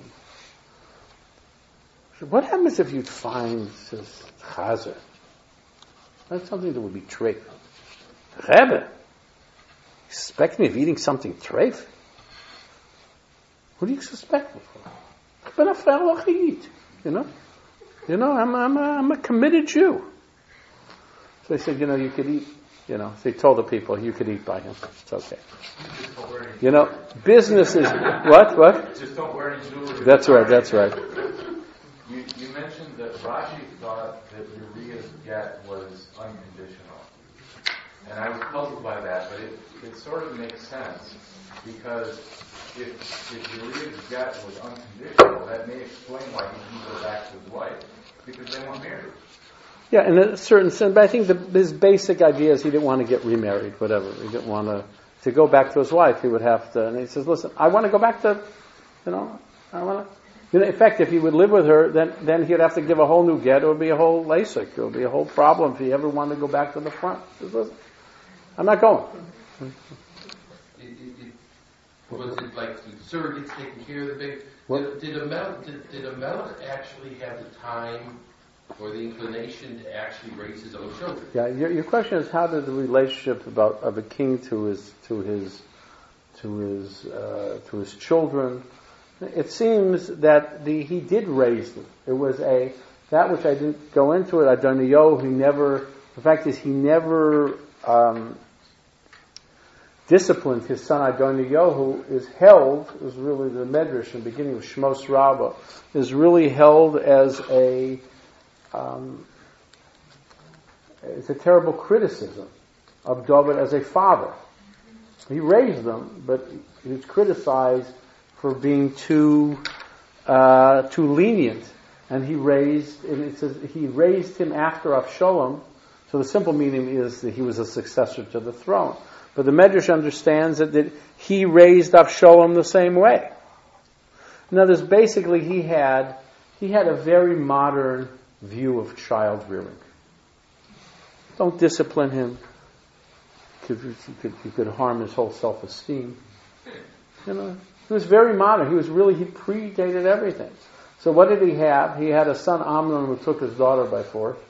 So what happens if you find this chazer? That's something that would be treif. Rebbe, you suspect me of eating something treif? Who do you suspect me for? I've been a fellow chayit, you know. You know, I'm I'm a, I'm a committed Jew. So they said, you know, you could eat, you know, so he told the people, you could eat by him. It's okay. You know, business is, what, what? Just don't wear any jewelry. That's right, that's right. You, you mentioned that Rashi thought that Uriah's get was unconditional. And I was puzzled by that, but it, it sort of makes sense, because if, if Uriah's get was unconditional, that may explain why he didn't go back to his wife, because they weren't married. Yeah, in a certain sense, but I think the, his basic idea is he didn't want to get remarried, whatever. He didn't want to, to go back to his wife, he would have to, and he says, listen, I want to go back to, you know, I want to, you know, in fact, if he would live with her, then, then he'd have to give a whole new get, it would be a whole lasik, it would be a whole problem if he ever wanted to go back to the front. He says, listen, I'm not going. It, it, it, was it like the surrogates taking care of the baby? What? Did, did, Amelech, did, did Amelech actually have the time or the inclination to actually raise his own children? Yeah, your, your question is how did the relationship about of a king to his to his to his uh, to his children? It seems that the he did raise them. It was a that which I didn't go into it. Adoniyahu, he never. The fact is, he never um, disciplined his son Adoniyahu. Is held is really the Medrash in the beginning of Shmos Rabbah is really held as a Um, it's a terrible criticism of David as a father. He raised them, but he was criticized for being too uh, too lenient. And he raised, and it says he raised him after Avshalom. So the simple meaning is that he was a successor to the throne. But the Medrash understands that, that he raised Avshalom the same way. In other words, basically he had he had a very modern view of child rearing. Don't discipline him. You could, you could, you could harm his whole self-esteem. You know, he was very modern. He was really, he predated everything. So what did he have? He had a son Amnon who took his daughter by force.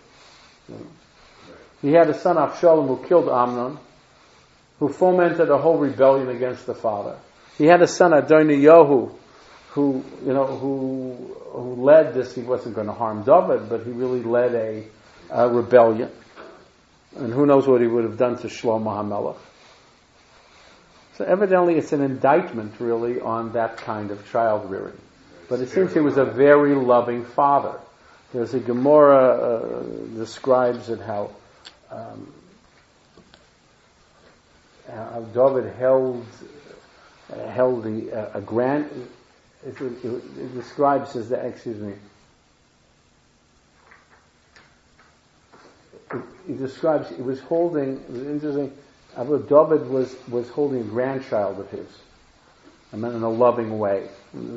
He had a son Avshalom who killed Amnon, who fomented a whole rebellion against the father. He had a son Adoniyahu, who, you know, who who led this. He wasn't going to harm David, but he really led a, a rebellion. And who knows what he would have done to Shlomo HaMelech. So evidently it's an indictment, really, on that kind of child rearing. But it seems he was a very loving father. There's a Gemara uh, describes it how, um, how David held uh, held the uh, a grand. It, it, it describes as the, excuse me, it, it describes, it was holding, it was interesting, Abu David was, was holding a grandchild of his, I mean in a loving way.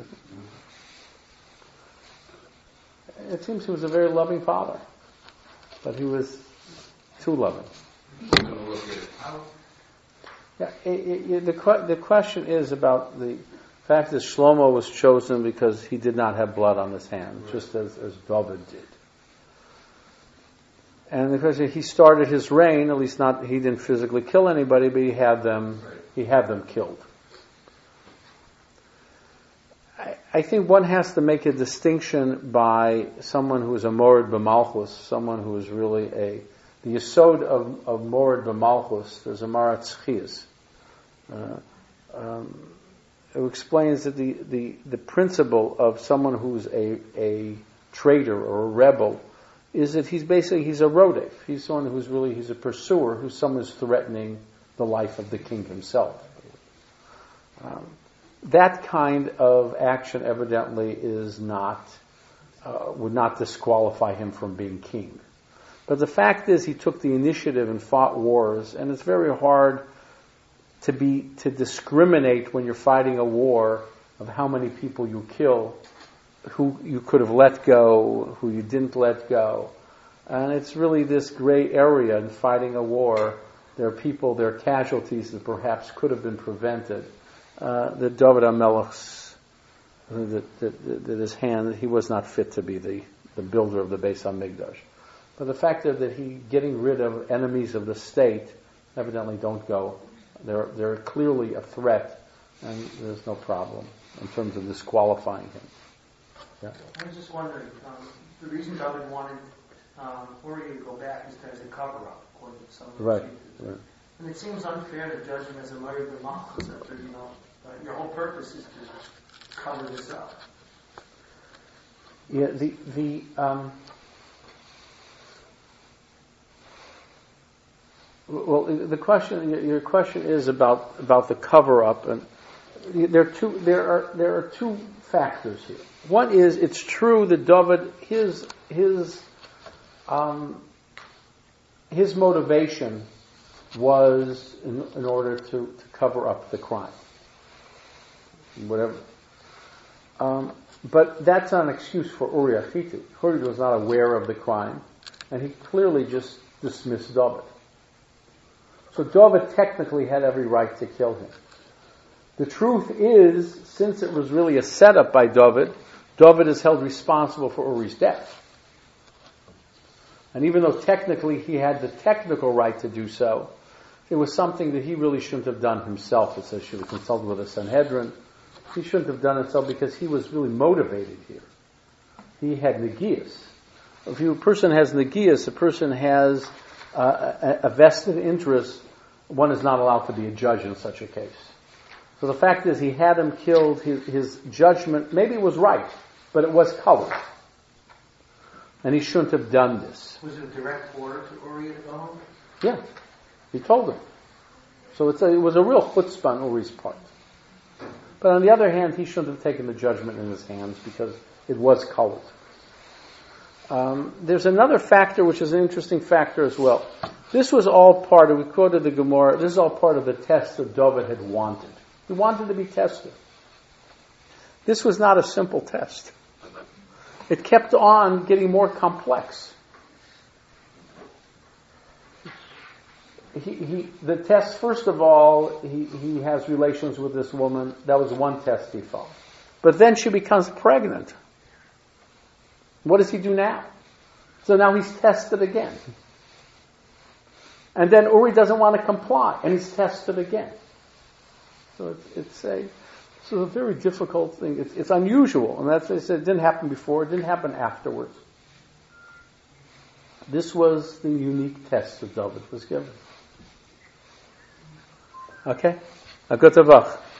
It seems he was a very loving father, but he was too loving. Yeah, it, it, it, the, the question is about the fact that Shlomo was chosen because he did not have blood on his hand, right, just as, as David did. And the question, he started his reign, at least not, he didn't physically kill anybody, but he had them, right. he had them killed. I, I think one has to make a distinction by someone who is a Morid B'Malchus, someone who is really a, the Yesod of, of Morid B'Malchus, there's a Marat Tzchias. Uh, um, who explains that the, the, the principle of someone who's a, a traitor or a rebel is that he's basically, he's a rodef. He's someone who's really, he's a pursuer, who's someone who's threatening the life of the king himself. Um, that kind of action evidently is not, uh, would not disqualify him from being king. But the fact is he took the initiative and fought wars, and it's very hard to be to discriminate when you're fighting a war of how many people you kill, who you could have let go, who you didn't let go. And it's really this gray area in fighting a war. There are people, there are casualties that perhaps could have been prevented. Uh, that David HaMelech's, that, that, that his hand, he was not fit to be the, the builder of the Beis HaMikdash. But the fact is that he, getting rid of enemies of the state, evidently don't go. They're, they're clearly a threat, and there's no problem in terms of disqualifying him. Yeah. I was just wondering, um, the reason David wanted um, Uriah to go back is as a cover-up, according to some of the Right, people. right. And it seems unfair to judge him as a Morid B'Malchus after, you know, uh, your whole purpose is to cover this up. Yeah, the the um, well, the question your question is about about the cover up, and there are two there are there are two factors here. One is it's true that David his his um, his motivation was in, in order to, to cover up the crime, whatever. Um, but that's not an excuse for Uriah Hitu. Uriah was not aware of the crime, and he clearly just dismissed David. So David technically had every right to kill him. The truth is, since it was really a setup by David, David is held responsible for Uriah's death. And even though technically he had the technical right to do so, it was something that he really shouldn't have done himself. It says he should have consulted with the Sanhedrin. He shouldn't have done it so because he was really motivated here. He had negias. If a person has negias, a person has uh, a, a vested interest, one is not allowed to be a judge in such a case. So the fact is he had him killed, his, his judgment, maybe it was right, but it was colored. And he shouldn't have done this. Was it a direct order to Uriah to go home? Yeah, he told him. So it's a, it was a real chutzpah on Uriah's part. But on the other hand, he shouldn't have taken the judgment in his hands because it was colored. Um, there's another factor which is an interesting factor as well. This was all part of, we quoted the Gemara, this is all part of the test that David had wanted. He wanted to be tested. This was not a simple test. It kept on getting more complex. He, he, the test, first of all, he, he has relations with this woman. That was one test he followed. But then she becomes pregnant. What does he do now? So now he's tested again. And then Uri doesn't want to comply, and he's tested again. So it's, it's a it's a very difficult thing. It's, it's unusual, and that's what I said. It didn't happen before. It didn't happen afterwards. This was the unique test that David was given. Okay? A good tabach.